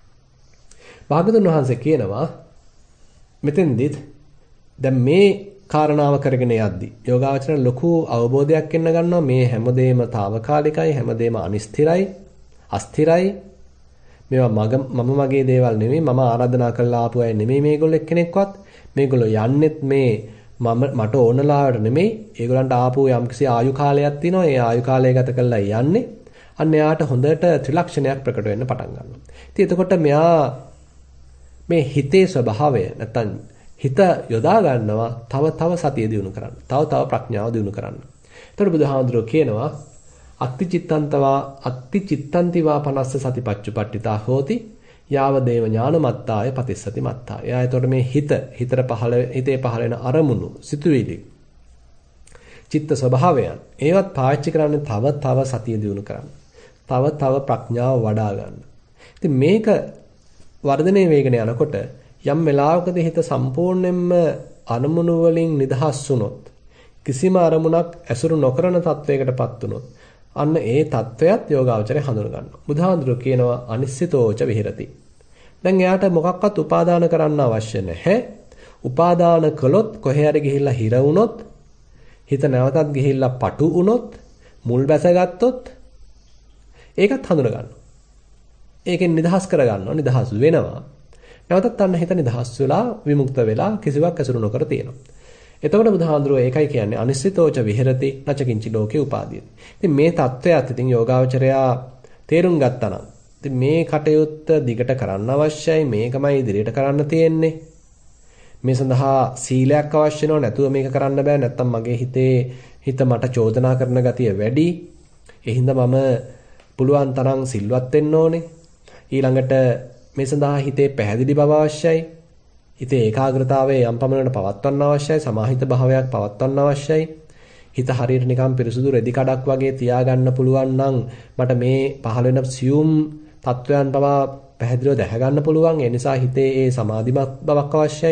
භාගතුන් වහන්සේ කියනවා මෙතෙන්දිත් දැන් මේ කාරණාව කරගෙන යද්දී යෝගාවචර ලොකු අවබෝධයක් එන්න ගන්නවා. මේ හැමදේම తాවකාලිකයි, හැමදේම අනිස්තිරයි, අස්තිරයි. මේවා මග මම මගේ දේවල් නෙමෙයි, මම ආරාධනා කරලා ආපු අය නෙමෙයි මේගොල්ලෝ එක්කෙනෙක්වත්. මේගොල්ලෝ යන්නෙත් මේ මම මට ඕනලාවට නෙමෙයි. ඒගොල්ලන්ට ආපු යම්කිසි ආයු කාලයක් තියෙනවා. ඒ ආයු කාලය ගත කරලා යන්නේ. අන්න එයාට හොඳට ත්‍රිලක්ෂණයක් ප්‍රකට වෙන්න පටන් ගන්නවා. ඉතින් එතකොට මෙයා මේ හිතේ ස්වභාවය නැත්තම් හිත යොදා ගන්නවා තව තව සතිය දිනු කරන්න. තව තව ප්‍රඥාව දිනු කරන්න. එතකොට බුදුහාමුදුරුවෝ කියනවා අත්ති චිත්තන්තවා අත්ති චිත්තන්තිවා පනස්ස සතිපච්චුපට්ඨිතා හෝති යාව දේව ඥානමත්තාය පතිස්සති මත්තා. එයා එතකොට මේ හිත හිතට පහළ හිතේ පහළ වෙන අරමුණු, සිතුවිලි, චිත්ත ස්වභාවයන් ඒවත් පාවිච්චි කරන්නේ තව තව සතිය දිනු කරන්න. තව තව ප්‍රඥාව වඩා ගන්න. ඉතින් මේක වර්ධනය වෙගෙන යනකොට යම් වෙලාවකදී හිත සම්පූර්ණයෙන්ම අරමුණු වලින් නිදහස් වුණොත්, කිසිම අරමුණක් ඇසුරු නොකරන තත්වයකටපත් වුණොත් අන්න ඒ තත්වයක් යෝගාවචරය හඳුන ගන්නවා. බුදුහාඳුරෝ කියනවා අනිශ්චිතෝච විහෙරති. දැන් එයාට මොකක්වත් උපාදාන කරන්න අවශ්‍ය නැහැ. උපාදාන කළොත් කොහේ හරි ගිහිල්ලා හිර වුණොත්, හිත නැවතත් ගිහිල්ලා පටු වුණොත්, මුල් බැසගත්තොත් ඒකත් හඳුන ගන්නවා. ඒකෙන් නිදහස් කර ගන්නවා, නිදහස් වෙනවා. නැවතත් අන්න හිත නිදහස් වෙලා විමුක්ත වෙලා කිසිවක් ඇසුරු නොකර තියෙනවා. එතකොට බුදුහාඳුරෝ ඒකයි කියන්නේ අනිශ්චිතෝච විහෙරති නචකින්චි ලෝකේ උපාදීයති. ඉතින් මේ தත්වයත් ඉතින් යෝගාවචරයා තේරුම් ගත්තා නම් ඉතින් මේ කටයුත්ත දිගට කරන්න අවශ්‍යයි. මේකමයි ඉදිරියට කරන්න තියෙන්නේ. මේ සඳහා සීලයක් අවශ්‍ය වෙනව, නැතුව මේක කරන්න බෑ. නැත්තම් මගේ හිතේ හිත මට චෝදනා කරන ගතිය වැඩි. ඒ හින්දා මම පුළුවන් තරම් සිල්වත් වෙන්න ඕනේ. ඊළඟට මේ සඳහා හිතේ පැහැදිලි බව අවශ්‍යයි. හිතේ ඒකාග්‍රතාවයේ යම් පමණකට පවත්වන්න අවශ්‍යයි. සමාහිත භාවයක් පවත්වන්න අවශ්‍යයි. හිත හරියට නිකන් පිරිසුදු රෙදි කඩක් වගේ තියාගන්න පුළුවන් නම් මට මේ පහළ වෙන සියුම් තත්වයන් පවා පැහැදිලිව දැක ගන්න පුළුවන්. ඒ නිසා හිතේ ඒ සමාධිමත් බවක් අවශ්‍යයි.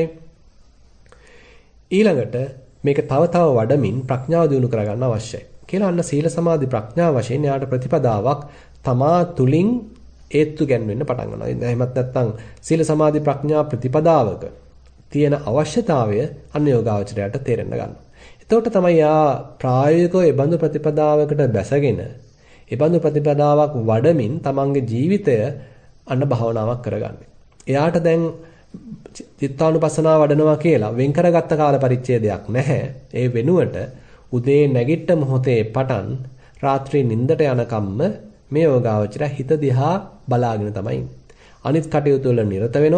ඊළඟට මේක තව තව වඩමින් ප්‍රඥාව දියුණු කරගන්න අවශ්‍යයි. කියලා අන්න සීල සමාධි ප්‍රඥා වශයෙන් යාට ප්‍රතිපදාවක් තමා තුලින් ඒත්තු ගැන්වෙන්න පටන් ගන්නවා. එහෙමත් නැත්නම් සීල සමාධි ප්‍රඥා ප්‍රතිපදාවක තියෙන අවශ්‍යතාවය අන්න යෝගාවචරයට තේරෙන්න ගන්නවා. එතකොට තමයි යා ප්‍රායෝගිකව ඒ බඳු ප්‍රතිපදාවකට බැසගෙන ඒ බඳු ප්‍රතිපදාවක් වඩමින් තමන්ගේ ජීවිතය අන්න භාවනාවක් කරගන්නේ. එයාට දැන් චිත්තානුපස්සනාව වඩනවා කියලා වෙන් කරගත්ත කාල පරිච්ඡේදයක් නැහැ. ඒ වෙනුවට උදේ නැගිට මොහොතේ පටන් රාත්‍රී නිින්දට යනකම්ම මේ යෝගාවචරය හිත දිහා බලාගෙන තමයි. අනිත් කටයුතු වල නිරත වෙනවා.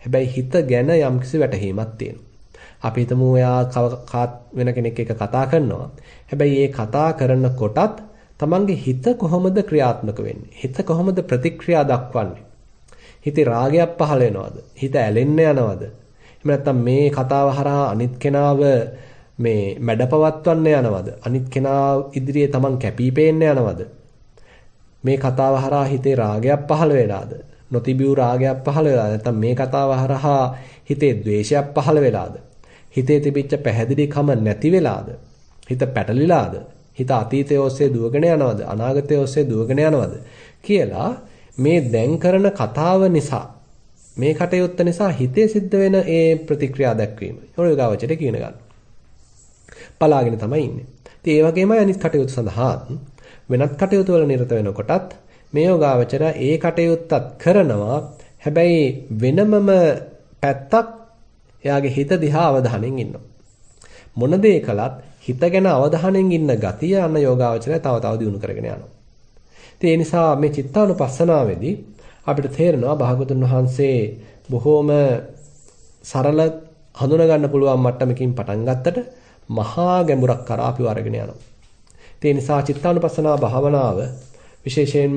හැබැයි හිත ගැන යම්කිසි වැටහීමක් තියෙනවා. අපි හිතමු එයා වෙන කෙනෙක් එක්ක කතා කරනවා. හැබැයි මේ කතා කරනකොටත් තමන්ගේ හිත කොහොමද ක්‍රියාත්මක වෙන්නේ? හිත කොහොමද ප්‍රතික්‍රියා දක්වන්නේ? හිතේ රාගයක් පහළ වෙනවද? හිත ඇලෙන්න යනවද? එහෙම නැත්නම් මේ කතාව හරහා අනිත් කෙනාව මේ මැඩපවත්වන්න යනවද? අනිත් කෙනා ඉදිරියේ තමන් කැපිපේන්න යනවද? මේ කතාව හරහා හිතේ රාගයක් පහළ වෙලාද? නොතිබූ රාගයක් පහළ වෙලාද? නැත්නම් මේ කතාව හරහා හිතේ ද්වේෂයක් පහළ වෙලාද? හිතේ තිබිච්ච පැහැදිලිකම නැති වෙලාද? හිත පැටලිලාද? හිත අතීතයේ ඔස්සේ දුවගෙන යනවද? අනාගතයේ ඔස්සේ දුවගෙන යනවද? කියලා මේ දැන් කරන කතාව නිසා මේ කටයුත්ත නිසා හිතේ සිද්ධ වෙන ඒ ප්‍රතික්‍රියා දැක්වීම. ඔය යෝගාවචරයට කියන ගන්න. බලාගෙන තමයි ඉන්නේ. ඉතින් ඒ වගේමයි අනිත් කටයුතු සඳහා වෙනත් කටයුතු වල නිරත වෙනකොටත් මේ යෝගාවචරය ඒ කටයුත්තත් කරනවා. හැබැයි වෙනමම පැත්තක් එයාගේ හිත දිහා අවධානයෙන් ඉන්නවා. මොන දේ කළත් හිත ගැන අවධානයෙන් ඉන්න ගතිය අන්න යෝගාවචරය තව තව දියුණු කරගෙන යනවා. ඉතින් ඒ නිසා මේ චිත්තානුපස්සනාවේදී අපිට තේරෙනවා භාගතුන් වහන්සේ බොහෝම සරල හඳුනා ගන්න පුළුවන් මට්ටමකින් පටන් ගත්තට මහා ගැඹුරක් කරා අපිව අරගෙන යනවා. ඒ නිසා චිත්තානුපස්සනා භාවනාව විශේෂයෙන්ම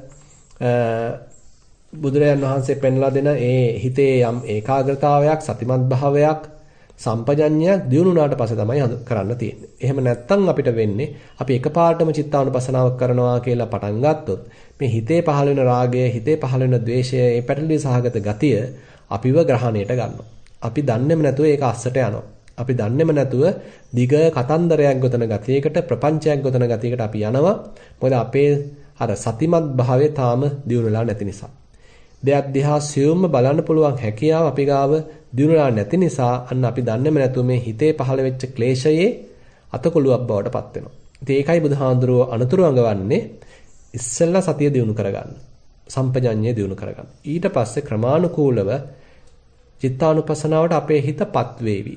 බුදුරජාන් වහන්සේ පෙන්ලා දෙන ඒ හිතේ යම් ඒකාග්‍රතාවයක් සතිමත් භාවයක් සම්පජඤ්ඤයක් දියුණු වුණාට පස්සේ තමයි කරන්න තියෙන්නේ. එහෙම නැත්නම් අපිට වෙන්නේ අපි එකපාරටම චිත්තානුපස්සනාව කරනවා කියලා පටන් ගත්තොත් මේ හිතේ පහළ වෙන රාගය, හිතේ පහළ වෙන ද්වේෂය, මේ පැටලී සහගත ගතිය අපිව ග්‍රහණයට ගන්නවා. අපි දන්නේම නැතුව ඒක අස්සට යනවා. අපි දන්නේම නැතුව දිග කතන්දරයක් ගොතන ගතියකට ප්‍රපංචයක් ගොතන ගතියකට අපි යනවා. මොකද අපේ අර සතිමත් භාවය තාම දියුණුලා නැති නිසා. දෙයක් දිහා සියුම්ම බලන්න පුළුවන් හැකියාව අපි ගාව දියුණුලා නැති නිසා අන්න අපි දන්නේම නැතුව මේ හිතේ පහළ වෙච්ච ක්ලේශයේ අතකොළුවක් බවට පත් වෙනවා. ඉතින් ඒකයි බුදුහාඳුරෝ අනතුරු අඟවන්නේ ඉස්සෙල්ලා සතිය දියුණු කරගන්න. සම්පජඤ්ඤය දියුණු කරගන්න. ඊට පස්සේ ක්‍රමානුකූලව චිත්තානුපසනාවට අපේ හිතපත් වේවි.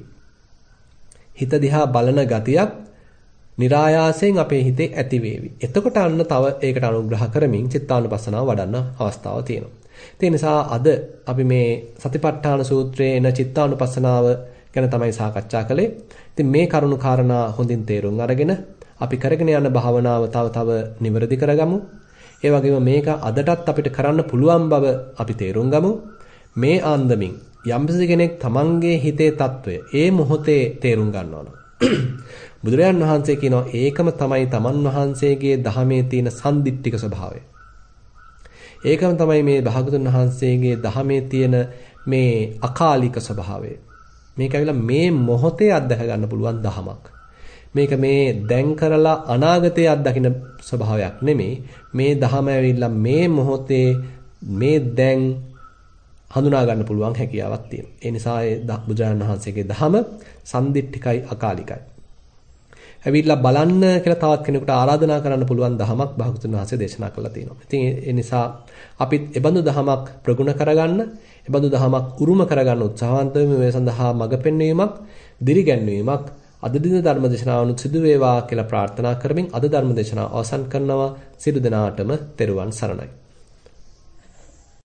හිත දිහා බලන ගතියක් નિરાයාසයෙන් අපේ හිතේ ඇති වේවි. එතකොට අන්න තව ඒකට අනුග්‍රහ කරමින් චිත්තානුපසනාව වඩන්න අවස්ථාවක් තියෙනවා. ඒ නිසා අද අපි මේ සතිපට්ඨාන සූත්‍රයේ එන චිත්තානුපස්සනාව ගැන තමයි සාකච්ඡා කළේ. ඉතින් මේ කරුණු කාරණා හොඳින් තේරුම් අරගෙන අපි කරගෙන යන භාවනාව තව තව නිවැරදි කරගමු. ඒ වගේම මේක අදටත් අපිට කරන්න පුළුවන් බව අපි තේරුම් ගමු. මේ ආන්දමින් යම්කිසි කෙනෙක් තමන්ගේ හිතේ తত্ত্বය ඒ මොහොතේ තේරුම් ගන්නවා නම් බුදුරජාන් වහන්සේ කියනවා ඒකම තමයි තමන් වහන්සේගේ ධහමේ තියෙන සන්දිට්ඨික ස්වභාවය. ඒකම තමයි මේ භාගතුන් වහන්සේගේ ධහමේ තියෙන මේ අකාලික ස්වභාවය. මේක ඇවිල්ලා මේ මොහොතේ අත්දැක ගන්න පුළුවන් ධහමක්. මේක මේ දැන් කරලා අනාගතයේ අත්දකින්න ස්වභාවයක් නෙමෙයි. මේ ධහම ඇවිල්ලා මේ මොහොතේ මේ දැන් හඳුනා ගන්න පුළුවන් හැකියාවක් තියෙනවා. ඒ නිසා ඒ බුදුරජාණන් වහන්සේගේ ධහම සන්දිට්ඨිකයි අකාලිකයි. ඇවිල්ලා බලන්න කියලා තවත් කෙනෙකුට ආරාධනා කරන්න පුළුවන් දහමක් භාගතුන් වහන්සේ දේශනා කළා තියෙනවා. ඉතින් ඒ නිසා අපිත් ඒබඳු දහමක් ප්‍රගුණ කරගන්න, ඒබඳු දහමක් උරුම කරගන්න උත්සාහවන්ත වෙමු. මේ සඳහා මඟ පෙන්වීමක්, දිරිගැන්වීමක් අද දින ධර්ම දේශනාවනුත් සිදු වේවා කියලා ප්‍රාර්ථනා කරමින් අද ධර්ම දේශනාව අවසන් කරනවා. සියලු දෙනාටම තෙරුවන් සරණයි.